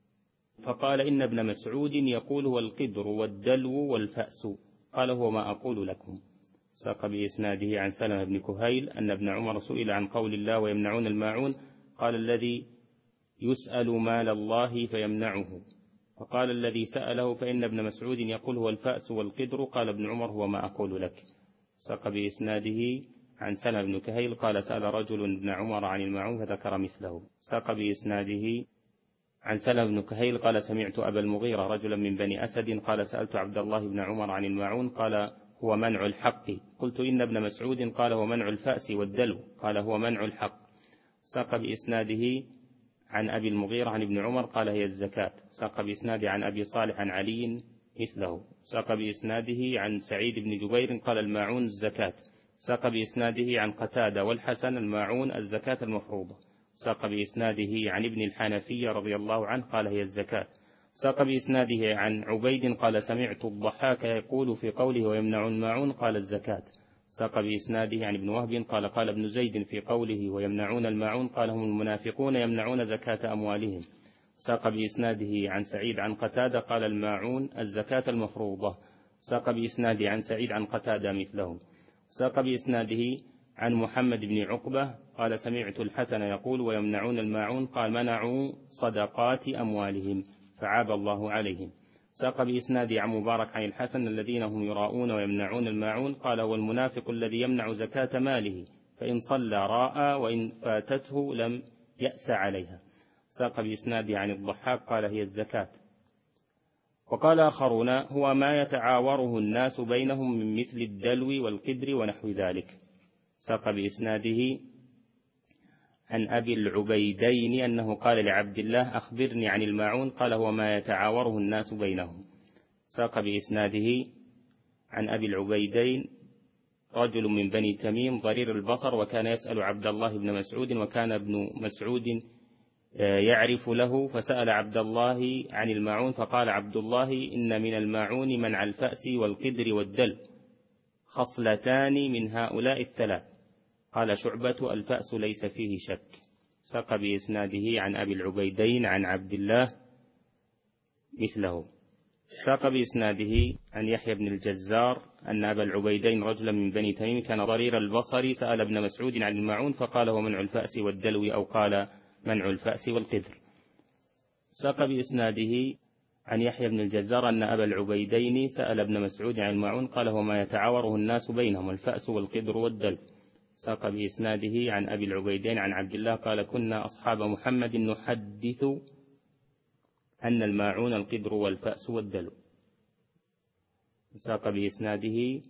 فقال إن ابن مسعود يقول هو القدر والدلو والفأس. قال هو ما أقول لكم. ساق بإسناده عن سلمة بن كهيل أن ابن عمر سئل عن قول الله ويمنعون الماعون قال الذي يسأل مال الله فيمنعه. فقال الذي سأله فإن ابن مسعود يقول هو الفأس والقدر. قال ابن عمر هو ما أقول لك. ساق بإسناده عن سلمة بن كهيل قال سأل رجل ابن عمر عن الماعون فذكر مثله. ساق بإسناده عن سلمة بن كهيل قال سمعت أبا المغيرة رجلا من بني أسد قال سألت عبد الله بن عمر عن الماعون قال هو منع الحق. قلت إن ابن مسعود قال هو منع الفأس والدلو. قال هو منع الحق. ساق بإسناده عن أبي المغيرة عن ابن عمر قال هي الزكاة. ساق بإسناده عن أبي صالح عن علي مثله. ساق بإسناده عن سعيد بن جبير قال الماعون الزكاة. ساق بإسناده عن قتادة والحسن الماعون الزكاة المفروضة. ساق بإسناده عن ابن الحنفية رضي الله عنه قال هي الزكاة. ساق بإسناده عن عبيد قال سمعت الضحاك يقول في قوله ويمنع الماعون قال الزكاة. ساق بإسناده عن ابن وهب قال قال ابن زيد في قوله ويمنعون الماعون قال هم المنافقون يمنعون زكاة أموالهم. ساق بإسناده عن سعيد عن قتادة قال الماعون الزكاة المفروضة. ساق بإسناده عن سعيد عن قتادة مثله. ساق بإسناده عن محمد بن عقبة قال سمعت الحسن يقول ويمنعون الماعون قال منعوا صدقات أموالهم فعاب الله عليهم. ساق بإسناده عن مبارك عن الحسن الذين هم يراؤون ويمنعون الماعون قال هو المنافق الذي يمنع زكاة ماله فإن صلى راء وإن فاتته لم يأس عليها. ساق بإسناده عن الضحاك قال هي الزكاة. وقال آخرون هو ما يتعاوره الناس بينهم من مثل الدلو والقدر ونحو ذلك. ساق بإسناده عن أبي العبيدين أنه قال لعبد الله أخبرني عن الماعون قال هو ما يتعاوره الناس بينهم. ساق بإسناده عن أبي العبيدين رجل من بني تميم ضرير البصر وكان يسأل عبد الله بن مسعود وكان ابن مسعود يعرف له فسأل عبد الله عن الماعون فقال عبد الله إن من الماعون منع الفأس والقدر والدل خصلتان من هؤلاء الثلاث. قال شعبة الفأس ليس فيه شك. ساق بإسناده عن أبي العبيدين عن عبد الله مثله. ساق بإسناده عن يحيى بن الجزار أن أبا العبيدين رجلا من بني تميم كان ضرير البصر سأل ابن مسعود عن الماعون فقال هو منع الفأس والدلو أو قال منع الفأس والقدر. ساق بإسناده عن يحيى بن الجزار أن أبا العبيدين سأل ابن مسعود عن الماعون قال هو ما يتعاوره الناس بينهم الفأس والقدر والدلو. ساق بإسناده عن أبي العبيدين عن عبد الله قال كنا أصحاب محمد نحدث أن الماعون القدر والفأس والدلو. ساق بإسناده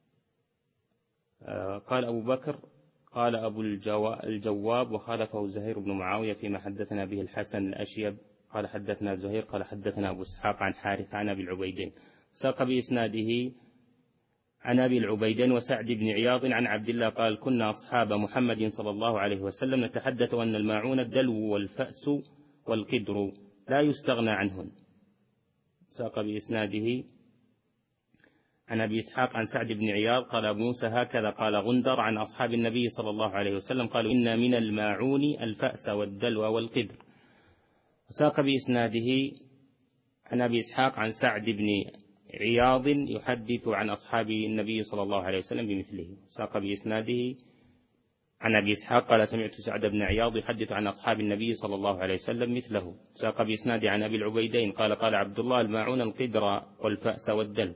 قال أبو بكر قال أبو الجواب وخالفه زهير بن معاوية فيما حدثنا به الحسن الأشيب قال حدثنا زهير قال حدثنا أبو إسحاق عن حارث عن أبي العبيدين. ساق بإسناده عن أبي العبيدين وسعد بن عياض عن عبد الله قال كنا أصحاب محمد صلى الله عليه وسلم نتحدث أن الماعون الدلو والفأس والقدر لا يستغنى عنهن. ساق بإسناده عن أبي إسحاق عن سعد بن عياض قال أبو موسى هكذا قال غندر عن أصحاب النبي صلى الله عليه وسلم قالوا إن من الماعون الفأس والدلو والقدر. وساق بإسناده عن أبي إسحاق عن سعد بن عياض يحدث عن أصحاب النبي صلى الله عليه وسلم بمثله. ساق بإسناده عن أبي إسحاق قال سمعت سعد بن عياض يحدث عن أصحاب النبي صلى الله عليه وسلم مثله. ساق بإسناده عن أبي العبيدين قال قال عبد الله الماعون القدر والفأس والدلو.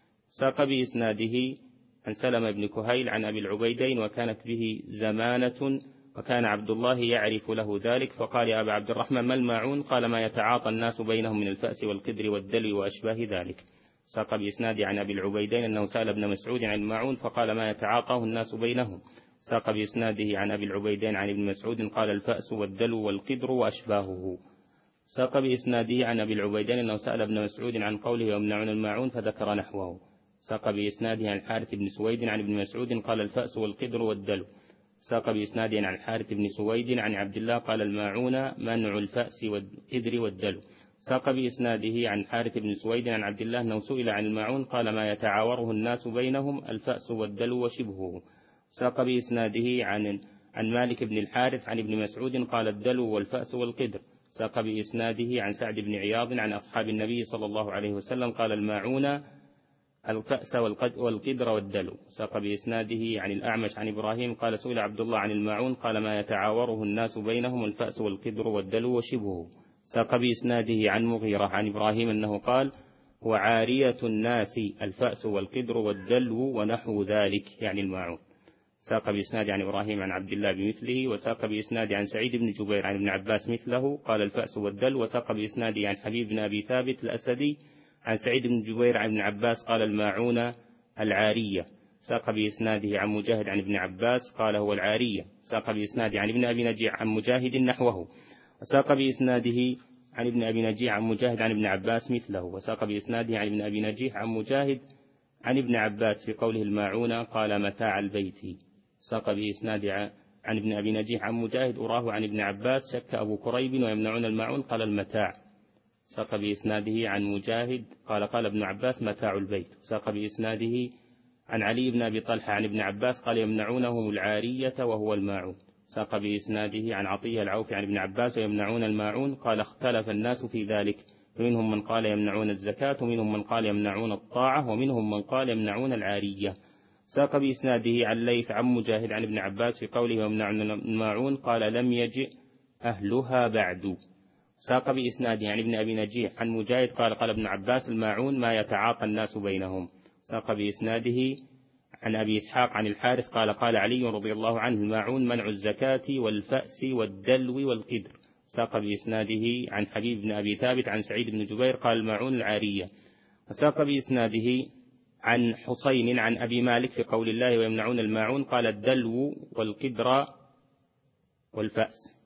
ساق بإسناده عن سلمة بن كهيل عن أبي العبيدين وكانت به زمانة وكان عبد الله يعرف له ذلك فقال يا أبا عبد الرحمن ما الماعون؟ قال ما يتعاطى الناس بينهم من الفأس والقدر والدلو وأشباه ذلك. ساق بإسناده عن أبي العبيدين أنه سأل ابن مسعود عن الماعون فقال ما يتعاطاه الناس بينهم. ساق بإسناده عن أبي العبيدين عن ابن مسعود قال الفأس والدلو والقدر وأشباهه. ساق بإسناده عن أبي العبيدين أنه سأل ابن مسعود عن قوله ويمنعون الماعون فذكر نحوه. ساق بإسناده عن الحارث بن سويد عن ابن مسعود قال الفأس والقدر والدلو. ساق بإسناده عن الحارث بن سويد عن عبد الله قال الماعون منع الفأس والقدر والدلو. ساق بإسناده عن الحارث بن سويد عن عبد الله أنه سئل عن الماعون قال ما يتعاوره الناس بينهم الفأس والدلو وشبهه. ساق بإسناده عن مالك بن الحارث عن ابن مسعود قال الدلو والفأس والقدر. ساق بإسناده عن سعد بن عياض عن أصحاب النبي صلى الله عليه وسلم قال الماعون الفأس والقدر والدلو. ساق بإسناده عن الأعمش عن إبراهيم قال سئل عبد الله عن الماعون قال ما يتعاوره الناس بينهم الفأس والقدر والدلو وشبهه. ساق بإسناده عن مغيرة عن إبراهيم أنه قال وعارية الناس الفأس والقدر والدلو ونحو ذلك يعني الماعون. ساق بإسناده عن إبراهيم عن عبد الله بمثله. وساق بإسناده عن سعيد بن جبير عن ابن عباس مثله قال الفأس والدلو. وساق بإسناده عن حبيب بن أبي ثابت الأسدي عن سعيد بن جبير عن ابن عباس قال الماعون العارية. ساق بإسناده عن مجاهد عن ابن عباس قال هو العارية. ساق بإسناده عن ابن أبي نجيع عن مجاهد نحوه. وساق بإسناده عن ابن أبي نجيع عن مجاهد عن ابن عباس مثله. وساق بإسناده عن ابن أبي نجيح عن مجاهد عن ابن عباس في قوله الماعون قال متاع البيت. ساق بإسناده عن ابن أبي نجيح عن مجاهد أراه عن ابن عباس شك أبو كريب ويمنعون الماعون قال المتاع. ساق بإسناده عن مجاهد قال ابن عباس متاع البيت. ساق بإسناده عن علي بن أبي طلحة عن ابن عباس قال يمنعونهم العارية وهو الماعون. ساق بإسناده عن عطية العوفي عن ابن عباس ويمنعون الماعون قال اختلف الناس في ذلك فمنهم من قال يمنعون الزكاة ومنهم من قال يمنعون الطاعة ومنهم من قال يمنعون العارية. ساق بإسناده عن ليث عن مجاهد عن ابن عباس في قوله يمنعون الماعون قال لم يجئ أهلها بعد. ساق بإسناده عن ابن أبي نجيح عن مجاهد قال ابن عباس الماعون ما يتعاطى الناس بينهم. ساق بإسناده عن أبي إسحاق عن الحارث قال علي رضي الله عنه الماعون منع الزكاة والفأس والدلو والقدر. ساق بإسناده عن حبيب بن أبي ثابت عن سعيد بن جبير قال الماعون العارية. وساق بإسناده عن حسين عن أبي مالك في قول الله ويمنعون الماعون قال الدلو والقدر والفأس.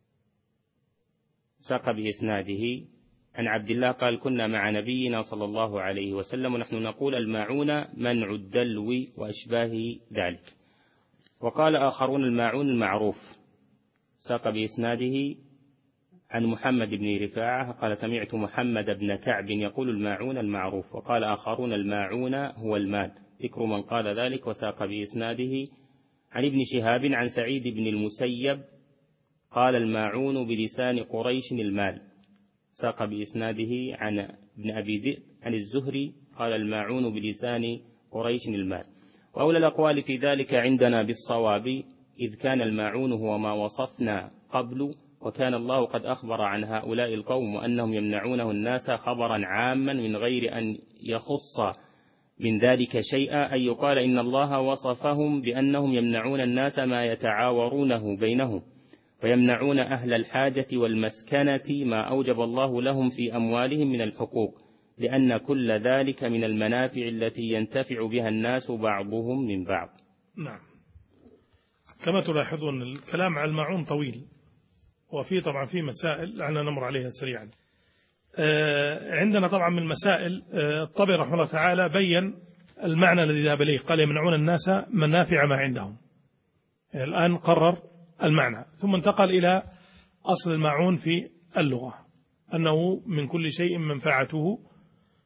ساق بإسناده عن عبد الله قال كنا مع نبينا صلى الله عليه وسلم ونحن نقول الماعون منع الدلو وأشباه ذلك. وقال آخرون الماعون المعروف. ساق بإسناده عن محمد بن رفاعة قال سمعت محمد بن كعب يقول الماعون المعروف. وقال آخرون الماعون هو المال ذكر من قال ذلك. وساق بإسناده عن ابن شهاب عن سعيد بن المسيب قال الماعون بلسان قريش المال. ساق بإسناده عن ابن أبي ذئب عن الزهري قال الماعون بلسان قريش المال. وأولى الأقوال في ذلك عندنا بالصواب إذ كان الماعون هو ما وصفنا قبل وكان الله قد أخبر عن هؤلاء القوم وأنهم يمنعونه الناس خبرا عاما من غير أن يخص من ذلك شيئا أن يقال إن الله وصفهم بأنهم يمنعون الناس ما يتعاورونه بينهم ويمنعون أهل الحاجة والمسكنة ما أوجب الله لهم في أموالهم من الحقوق لأن كل ذلك من المنافع التي ينتفع بها الناس بعضهم من بعض. نعم. كما تلاحظون الكلام على الماعون طويل وفي طبعا في مسائل لعلنا نمر عليها سريعا. عندنا طبعا من المسائل الطبري رحمه الله تعالى بين المعنى الذي ذهب إليه قال يمنعون الناس منافع ما عندهم. الآن قرر المعنى ثم انتقل إلى أصل الماعون في اللغة أنه من كل شيء منفعته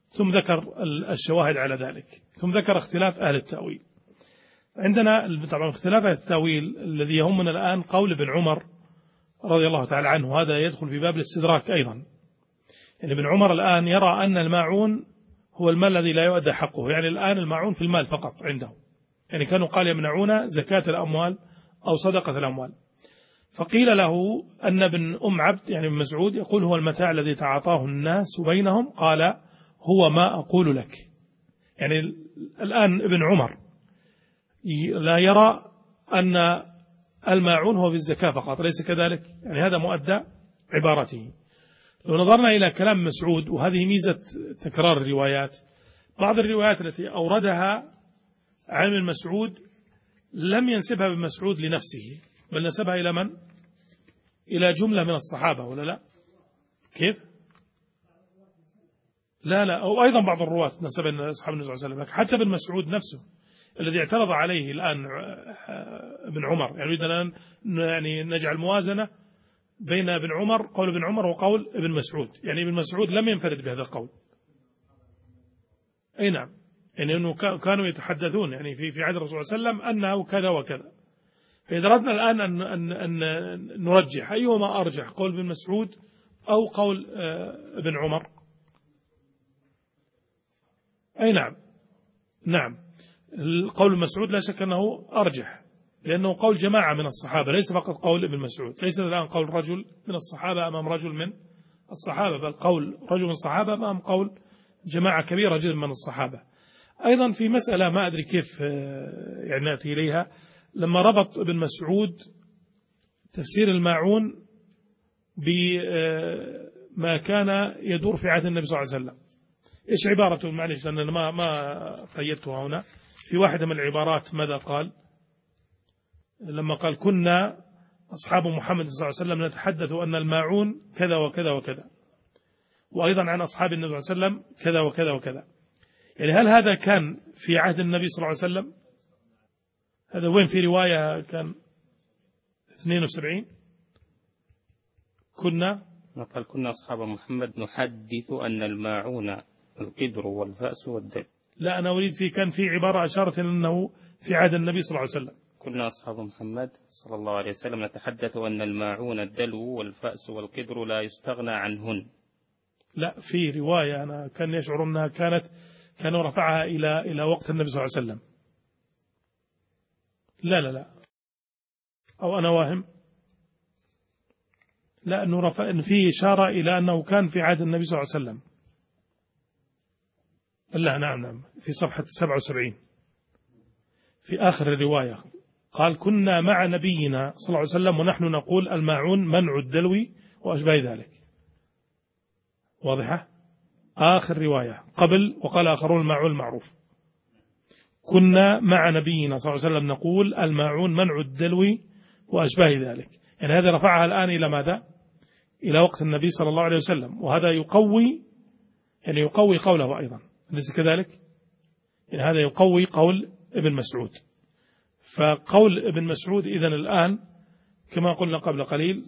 ثم ذكر الشواهد على ذلك، ثم ذكر اختلاف أهل التأويل. عندنا طبعا اختلاف أهل التأويل الذي يهمنا الآن قول ابن عمر رضي الله تعالى عنه، هذا يدخل في باب الاستدراك أيضا. يعني ابن عمر الآن يرى أن الماعون هو المال الذي لا يؤدى حقه، يعني الآن الماعون في المال فقط عنده، يعني كانوا قال يمنعون زكاة الأموال أو صدقة الأموال. فقيل له أن ابن عبد يعني ابن مسعود يقول هو المتاع الذي تعاطاه الناس بينهم، قال هو ما أقول لك. يعني الآن ابن عمر لا يرى أن الماعون هو في الزكاة فقط، ليس كذلك، يعني هذا مؤدى عبارته. لو نظرنا إلى كلام مسعود، وهذه ميزة تكرار الروايات، بعض الروايات التي أوردها عن المسعود لم ينسبها ابن مسعود لنفسه، بل نسبها إلى من؟ إلى جملة من الصحابة، ولا لا؟ كيف؟ لا، أو أيضا بعض الرواة نسب إلى أصحاب النبي صلى الله عليه وسلم، حتى ابن مسعود نفسه الذي اعترض عليه الآن ابن عمر، يعني يريد أن يعني نجعل موازنة بين ابن عمر، قول ابن عمر وقول ابن مسعود، يعني ابن مسعود لم ينفرد بهذا القول. أي نعم، يعني أنه كانوا يتحدثون يعني في عهد الرسول صلى الله عليه وسلم أنه كذا وكذا. فإذا أردنا الآن أن نرجح أيهما أرجح، قول ابن مسعود أو قول ابن عمر؟ أي نعم، القول المسعود لا شك أنه أرجح، لأنه قول جماعة من الصحابة، ليس فقط قول ابن مسعود، ليس الآن قول رجل من الصحابة أمام رجل من الصحابة، بل قول رجل من الصحابة أمام قول جماعة كبيرة جدا من الصحابة. أيضا في مسألة ما أدري كيف يعني نأتي إليها، لما ربط ابن مسعود تفسير الماعون بما كان يدور في عهد النبي صلى الله عليه وسلم. إيش عبارته؟ معلش لأن أنا ما قيدتها هنا. في واحدة من العبارات ماذا قال؟ لما قال كنا أصحاب محمد صلى الله عليه وسلم نتحدث أن الماعون كذا وكذا وكذا، وأيضا عن أصحاب النبي صلى الله عليه وسلم كذا وكذا وكذا. يعني هل هذا كان في عهد النبي صلى الله عليه وسلم؟ هذا وين في رواية كان 72 كنا قال كنا أصحاب محمد نحدث أن الماعون القدر والفأس والدل. لا، أنا أريد كان في عبارة أشارت أنه في عهد النبي صلى الله عليه وسلم. كنا أصحاب محمد صلى الله عليه وسلم نتحدث أن الماعون الدلو والفأس والقدر لا يستغنى عنهن. لا، في رواية أنا كان يشعر أنها كانوا رفعها إلى وقت النبي صلى الله عليه وسلم. لا، أو أنا واهم. لا، إن في إشارة إلى أنه كان في عهد النبي صلى الله عليه وسلم. لا، نعم، في صفحة 77 في آخر الرواية قال كنا مع نبينا صلى الله عليه وسلم ونحن نقول الماعون منع الدلو وأشباه ذلك. واضحة؟ آخر رواية قبل وقال آخرون الماعون المعروف. كنا مع نبينا صلى الله عليه وسلم نقول الماعون منع الدلو وأشباه ذلك. يعني هذا رفعها الآن إلى ماذا؟ إلى وقت النبي صلى الله عليه وسلم، وهذا يقوي قوله أيضا، أليس كذلك؟ يعني هذا يقوي قول ابن مسعود. فقول ابن مسعود إذن الآن كما قلنا قبل قليل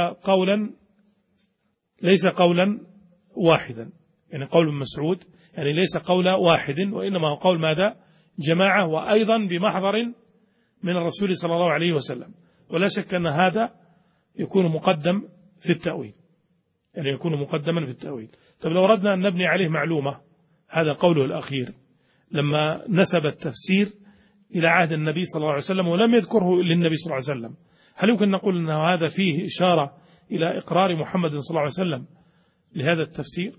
ليس قولا واحدا، يعني قول ابن مسعود يعني ليس قول واحد، وإنما هو قول ماذا؟ جماعة، وأيضا بمحضر من الرسول صلى الله عليه وسلم. ولا شك أن هذا يكون مقدم في التأويل، يعني يكون مقدما في التأويل. طب لو أردنا أن نبني عليه معلومة، هذا قوله الأخير لما نسب التفسير إلى عهد النبي صلى الله عليه وسلم ولم يذكره للنبي صلى الله عليه وسلم، هل يمكن نقول أن هذا فيه إشارة إلى إقرار محمد صلى الله عليه وسلم لهذا التفسير؟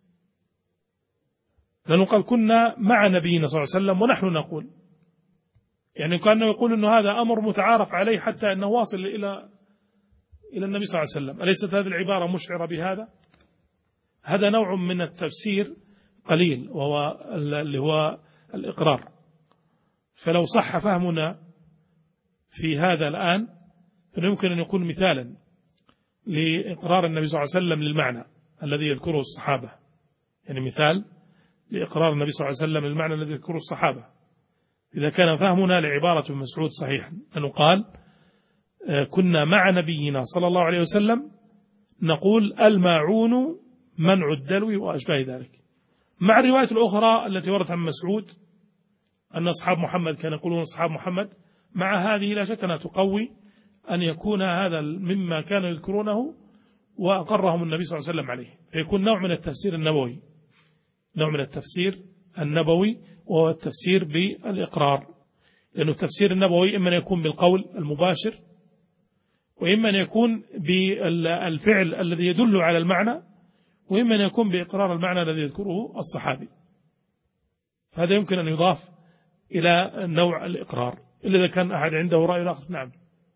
لأنه قال كنا مع نبينا صلى الله عليه وسلم ونحن نقول، يعني كأنه يقول أنه هذا أمر متعارف عليه حتى أنه واصل إلى النبي صلى الله عليه وسلم. أليست هذه العبارة مشعرة بهذا؟ هذا نوع من التفسير قليل، وهو اللي هو الإقرار. فلو صح فهمنا في هذا الآن فيمكن أن يكون مثالا لإقرار النبي صلى الله عليه وسلم للمعنى الذي يذكره الصحابة، يعني مثال لإقرار النبي صلى الله عليه وسلم للمعنى الذي يذكره الصحابة إذا كان فهمنا لعبارة مسعود صحيحا، أنه قال كنا مع نبينا صلى الله عليه وسلم نقول الماعون منع الدلو وأشباه ذلك. مع الرواية الأخرى التي وردت عن مسعود أن أصحاب محمد كانوا يقولون أصحاب محمد، مع هذه لا شك أنها تقوي أن يكون هذا مما كانوا يذكرونه وأقرهم النبي صلى الله عليه وسلم عليه، فيكون نوع من التفسير النبوي، نوع من التفسير النبوي، وهو التفسير بالإقرار. لأنه التفسير النبوي إما أن يكون بالقول المباشر، وإما أن يكون بالفعل الذي يدل على المعنى، وإما أن يكون بإقرار المعنى الذي يذكره الصحابي. فهذا يمكن أن يضاف إلى نوع الإقرار إلا إذا كان أحد عنده رأي آخر. نعم،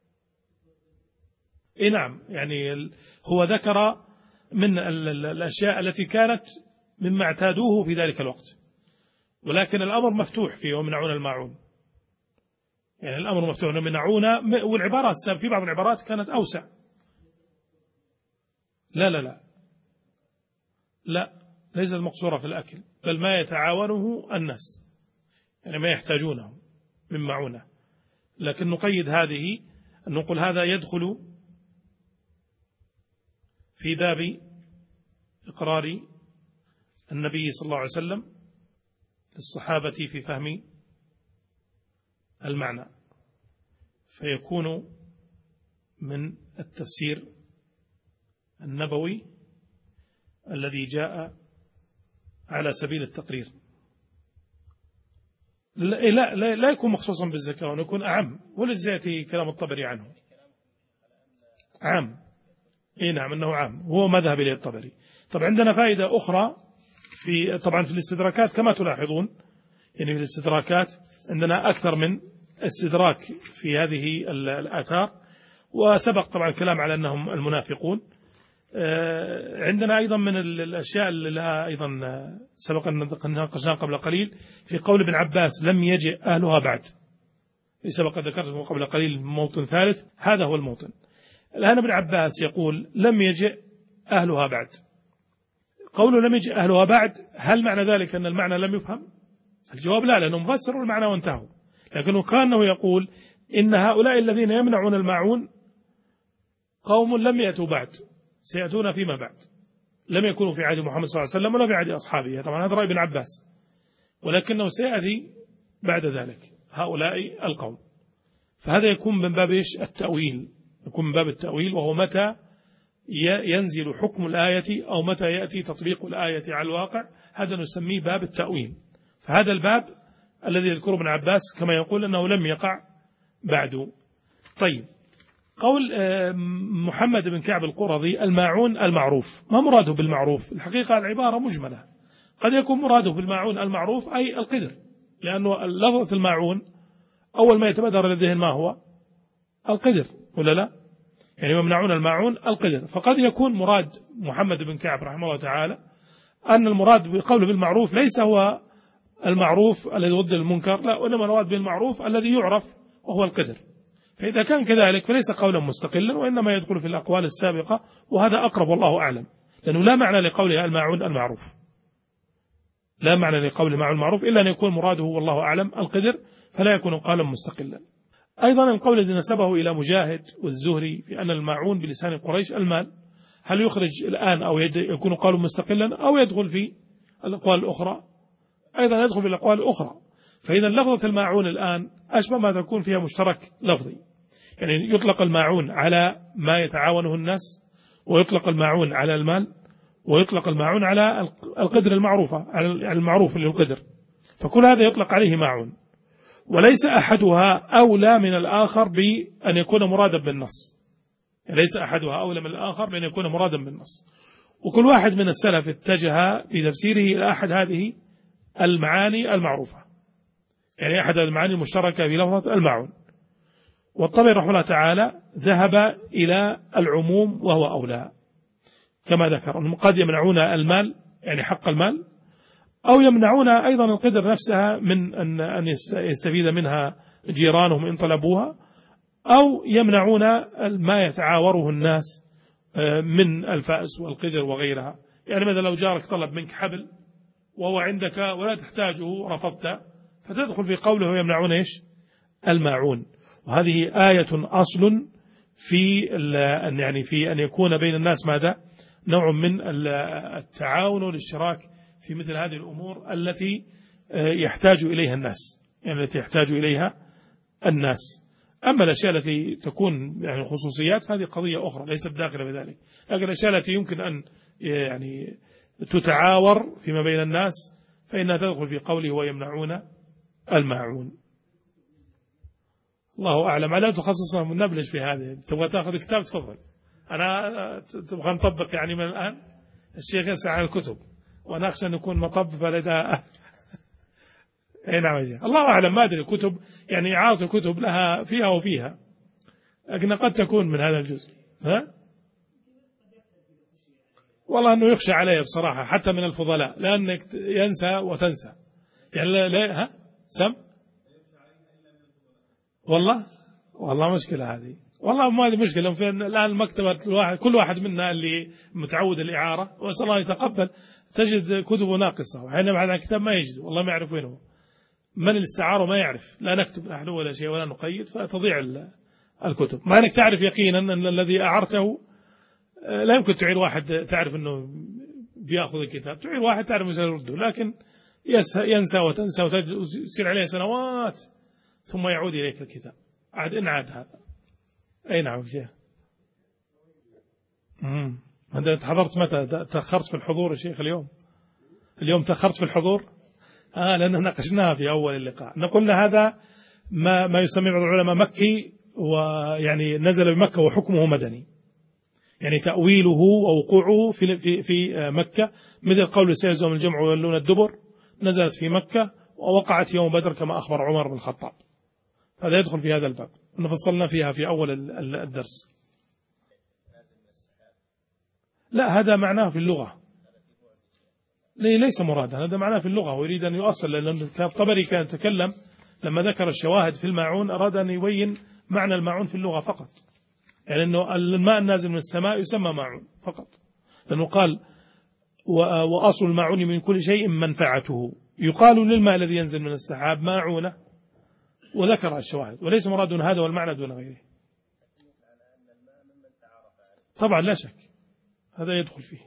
نعم، يعني هو ذكر من الأشياء التي كانت مما اعتادوه في ذلك الوقت، ولكن الأمر مفتوح فيه ومنعون الماعون، يعني الأمر مفتوح ومنعون. والعبارة في بعض العبارات كانت أوسع. لا لا لا لا، ليست مقصورة في الأكل، بل ما يتعاونه الناس، يعني ما يحتاجونه من معونة. لكن نقيد هذه أن نقول هذا يدخل في باب إقرار النبي صلى الله عليه وسلم للصحابة في فهم المعنى، فيكون من التفسير النبوي الذي جاء على سبيل التقرير. لا يكون مخصوصا بالزكاة، وأن يكون أعم، ولذا يأتي كلام الطبري عنه عام. نعم، أنه عام، هو مذهب إليه الطبري. طبعا عندنا فائدة أخرى طبعا في الاستدراكات كما تلاحظون، يعني في الاستدراكات عندنا أكثر من استدراك في هذه الآثار، وسبق طبعا الكلام على أنهم المنافقون. عندنا أيضا من الأشياء اللي لها أيضا سبق أن ناقشناها قبل قليل في قول ابن عباس لم يجئ أهلها بعد، سبق ذكرته قبل قليل موطن ثالث، هذا هو الموطن. الآن ابن عباس يقول لم يجئ أهلها بعد. قوله لم يجئ أهلها بعد، هل معنى ذلك أن المعنى لم يفهم؟ الجواب لا، لأنه مفسر المعنى وانتهوا. لكنه كأنه يقول إن هؤلاء الذين يمنعون الماعون قوم لم يأتوا بعد، سيأتون فيما بعد، لم يكونوا في عهد محمد صلى الله عليه وسلم ولا في عهد أصحابه. طبعا هذا رأي ابن عباس، ولكنه سيأتي بعد ذلك هؤلاء القوم. فهذا يكون من باب التأويل، يكون من باب التأويل، وهو متى ينزل حكم الآية أو متى يأتي تطبيق الآية على الواقع، هذا نسميه باب التأويل. فهذا الباب الذي يذكره ابن عباس كما يقول أنه لم يقع بعد. طيب، قول محمد بن كعب القرظي الماعون المعروف، ما مراده بالمعروف؟ الحقيقة العبارة مجملة، قد يكون مراده بالماعون المعروف أي القدر، لأنه لفظة الماعون أول ما يتبادر للذهن ما هو؟ القدر، ولا لا؟ يعني يمنعون الماعون القدر. فقد يكون مراد محمد بن كعب رحمه الله تعالى أن المراد بقوله بالمعروف ليس هو المعروف الذي ضد المنكر، لا، وإنما المراد بالمعروف الذي يعرف وهو القدر. فإذا كان كذلك فليس قولا مستقلا، وإنما يدخل في الأقوال السابقة، وهذا أقرب والله أعلم، لأنه لا معنى لقوله الماعون المعروف، لا معنى لقول الماعون المعروف إلا أن يكون مراده والله أعلم القدر، فلا يكون قولا مستقلا. أيضا القول الذي نسبه إلى مجاهد والزهري في أن الماعون بلسان قريش المال، هل يخرج الآن أو يكون قولا مستقلا أو يدخل في الأقوال الأخرى؟ أيضا يدخل في الأقوال الأخرى. فإذا لفظة الماعون الآن أشبه ما تكون فيها مشترك لفظي، يعني يطلق الماعون على ما يتعاونه الناس، ويطلق الماعون على المال، ويطلق الماعون على القدر المعروفة، على المعروف اللي القدر، فكل هذا يطلق عليه ماعون، وليس أحدها أولى من الآخر بأن يكون مرادا بالنص، ليس أحدها أولى من الآخر بأن يكون مرادا بالنص. وكل واحد من السلف اتجه في تفسيره إلى أحد هذه المعاني المعروفة، يعني أحد المعاني المشتركة في لفظة الماعون. والطبري رحمه الله تعالى ذهب إلى العموم وهو أولى، كما ذكر أنهم قد يمنعون المال يعني حق المال، أو يمنعون أيضا القدر نفسها من أن يستفيد منها جيرانهم إن طلبوها، أو يمنعون ما يتعاوره الناس من الفأس والقدر وغيرها. يعني مثلا لو جارك طلب منك حبل وهو عندك ولا تحتاجه رفضت، فتدخل في قوله يمنعون الماعون. وهذه آية أصل في يعني في أن يكون بين الناس ماذا؟ نوع من التعاون والاشتراك في مثل هذه الأمور التي يحتاج إليها الناس، يعني التي يحتاج إليها الناس. أما الأشياء التي تكون يعني خصوصيات هذه قضية أخرى ليست داخلة بذلك، لكن الأشياء التي يمكن أن يعني تتعاور فيما بين الناس فإنها تدخل في قوله ويمنعون الماعون. الله أعلم. على تخصصنا من نبلش في هذه. تبغى تأخذ الكتاب تفضل، أنا تبغى نطبق يعني من الآن. الشيخ يسعى على الكتب وأنا أخشى أن نكون مطب فلدى أي نعم. الله أعلم، ما أدري. كتب يعني إعارة الكتب لها فيها وفيها، لكن قد تكون من هذا الجزء. ها؟ والله أنه يخشى عليه بصراحة حتى من الفضلاء، لأنك ينسى وتنسى يعني لا ها سم. والله مشكلة هذه، والله ما هذه مشكلة. فين الآن المكتبة الواحد كل واحد منا اللي متعود الإعارة وأسأل الله يتقبل تجد كتبه ناقصة، وحينما على كتاب ما يجد والله ما يعرف وينه، من الاستعارة ما يعرف، لا نكتب نحن ولا شيء ولا نقيد فتضيع الكتب، مع أنك تعرف يقينا أن الذي أعرته لا يمكن تعير واحد تعرف أنه بيأخذ الكتاب، تعير واحد تعرف يرده، لكن ينسى وتنسى وتصير عليه سنوات ثم يعود إليك الكتاب عاد إن عاد هذا. أي نعم شيخ. أنت حضرت متى؟ تأخرت في الحضور يا شيخ اليوم تأخرت في الحضور. لأنه ناقشناها في أول اللقاء، نقولنا هذا ما يسمى بعض العلماء مكي، ويعني نزل بمكة وحكمه مدني، يعني تأويله ووقوعه في مكة، مثل قول سيهزم الجمع ويولون الدبر نزلت في مكة ووقعت يوم بدر كما أخبر عمر بن الخطاب. هذا يدخل في هذا الباب، نفصلنا فيها في أول الدرس. لا هذا معناه في اللغة، ليس مرادا، هذا معناه في اللغة ويريد أن يؤصل، لأن الطبري كان يتكلم لما ذكر الشواهد في الماعون أراد أن يبين معنى الماعون في اللغة فقط، يعني أنه الماء النازل من السماء يسمى ماعون فقط، لأنه قال وأصل الماعون من كل شيء منفعته، يقال للماء الذي ينزل من السحاب ماعونة، وذكر الشواهد، وليس مراد هذا والمعنى دون غيره. طبعا لا شك هذا يدخل فيه.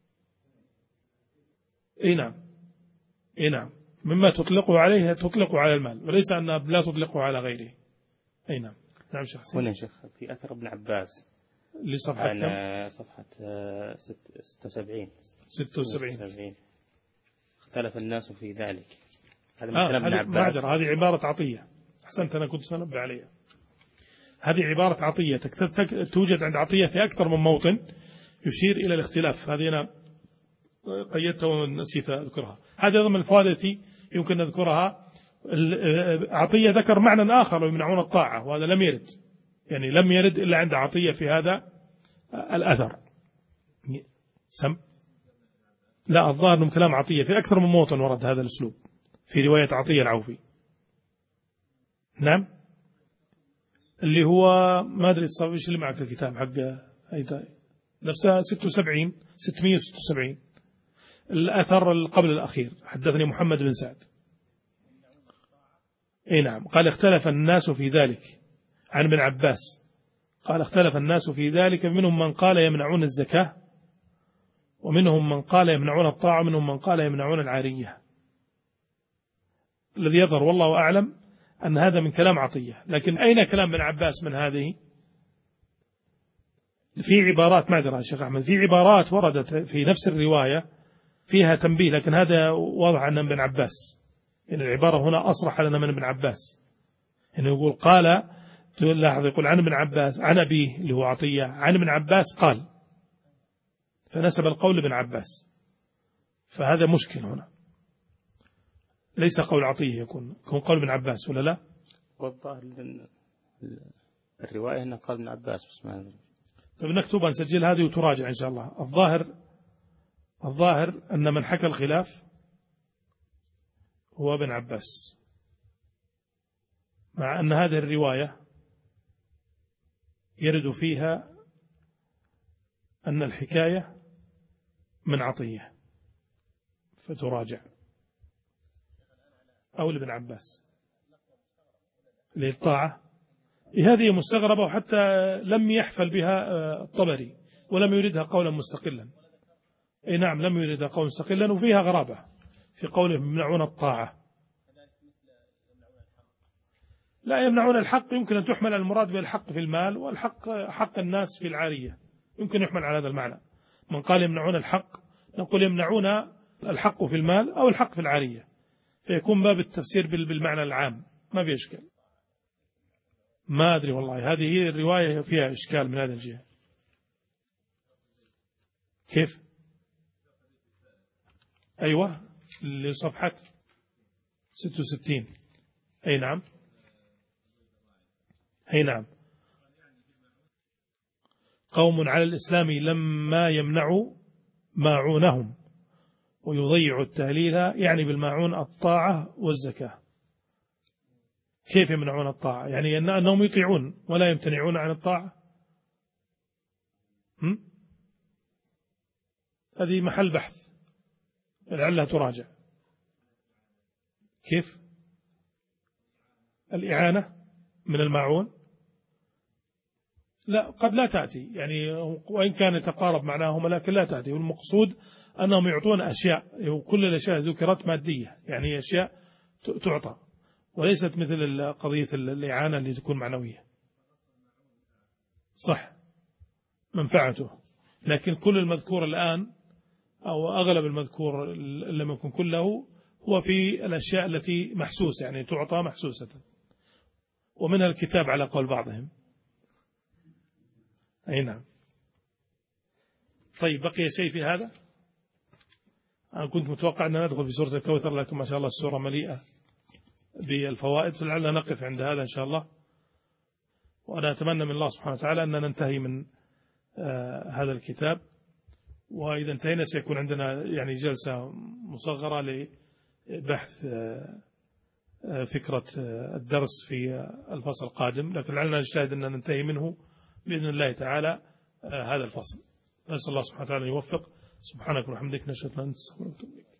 اي نعم مما تطلقه عليه تطلقه على المال، وليس أن لا تطلقه على غيره. اي نعم شخصيا. هنا شيخ في أثر ابن عباس لصفحة صفحة 76 اختلف الناس في ذلك. هذا من كلام ابن عباس. هذه عبارة عطية، أحسنت، أنا كنت سنبه عليها. هذه عبارة عطية توجد عند عطية في أكثر من موطن يشير إلى الاختلاف. هذه أنا قيدتها ونسيت أذكرها. هذه ضمن الفوائد التي يمكن نذكرها. عطية ذكر معنى آخر ويمنعون الطاعة، وهذا لم يرد، يعني لم يرد إلا عند عطية في هذا الأثر. لا الظاهر من كلام عطية في أكثر من موطن ورد هذا الأسلوب في رواية عطية العوفي. نعم اللي هو ما أدري إيش اللي معك الكتاب حق نفسها 676 الأثر قبل الأخير. حدثني محمد بن سعد. اي نعم قال اختلف الناس في ذلك عن ابن عباس، قال اختلف الناس في ذلك، منهم من قال يمنعون الزكاة، ومنهم من قال يمنعون الطاعة، ومنهم من قال يمنعون العارية. الذي يظهر والله أعلم أن هذا من كلام عطية، لكن أين كلام ابن عباس من هذه؟ في عبارات معذرة شيخ أحمد، في عبارات وردت في نفس الرواية فيها تنبيه، لكن هذا واضح أن ابن عباس، يعني العبارة هنا أصرح لنا من ابن عباس، إنه يقول قال، لاحظ يقول عن ابن عباس عن أبيه اللي هو عطية عن ابن عباس قال، فنسب القول ابن عباس، فهذا مشكل هنا، ليس قول عطية، يكون قول ابن عباس ولا لا؟ والظاهر الرواية أنه قال ابن عباس بس ما أدري. طيب نكتبها نسجل هذه وتراجع إن شاء الله. الظاهر أن من حكى الخلاف هو ابن عباس، مع أن هذه الرواية يرد فيها أن الحكاية من عطية فتراجع، أو لابن عباس للطاعة. هذه مستغربة، وحتى لم يحفل بها الطبري ولم يردها قولا مستقلا. اي نعم لم يردها قولا مستقلا، وفيها غرابة في قوله يمنعون الطاعة. لا، يمنعون الحق يمكن أن تحمل المراد بالحق في المال، والحق حق الناس في العارية، يمكن يحمل على هذا المعنى. من قال يمنعون الحق نقول يمنعون الحق في المال أو الحق في العارية، فيكون باب التفسير بالمعنى العام، ما في إشكال. ما أدري والله، هذه هي الرواية فيها إشكال من هذا الجهة. كيف؟ أيوة، لصفحة 66. أي نعم، أي نعم. قوم على الإسلام لما يمنعوا ماعونهم ويضيعوا التهليل، يعني بالماعون الطاعة والزكاة. كيف يمنعون الطاعة؟ يعني أنهم يطيعون ولا يمتنعون عن الطاعة. هذه محل بحث لعلها تراجع. كيف؟ الإعانة من الماعون لا، قد لا تأتي، يعني وإن كان يتقارب معناهما لكن لا تأتي. والمقصود أنهم يعطون أشياء، وكل الأشياء ذكرت مادية، يعني أشياء تعطى، وليست مثل قضية الإعانة اللي تكون معنوية. صح، منفعته، لكن كل المذكور الآن أو أغلب المذكور لم يكن كله هو في الأشياء التي محسوسة، يعني تعطى محسوسة، ومنها الكتاب على قول بعضهم. أي نعم. طيب، بقي شيء في هذا؟ أنا كنت متوقع أن ندخل في سورة الكوثر، لكن ما شاء الله السورة مليئة بالفوائد، فلعلنا نقف عند هذا إن شاء الله. وأنا أتمنى من الله سبحانه وتعالى أن ننتهي من هذا الكتاب، وإذا انتهينا سيكون عندنا يعني جلسة مصغرة لبحث فكرة الدرس في الفصل القادم، لكن لعلنا نجتهد أن ننتهي منه بإذن الله تعالى هذا الفصل. نسأل الله سبحانه وتعالى أن يوفق. سبحانك وبحمدك، نشهد أن لا إله إلا أنت، نستغفرك ونتوب إليك.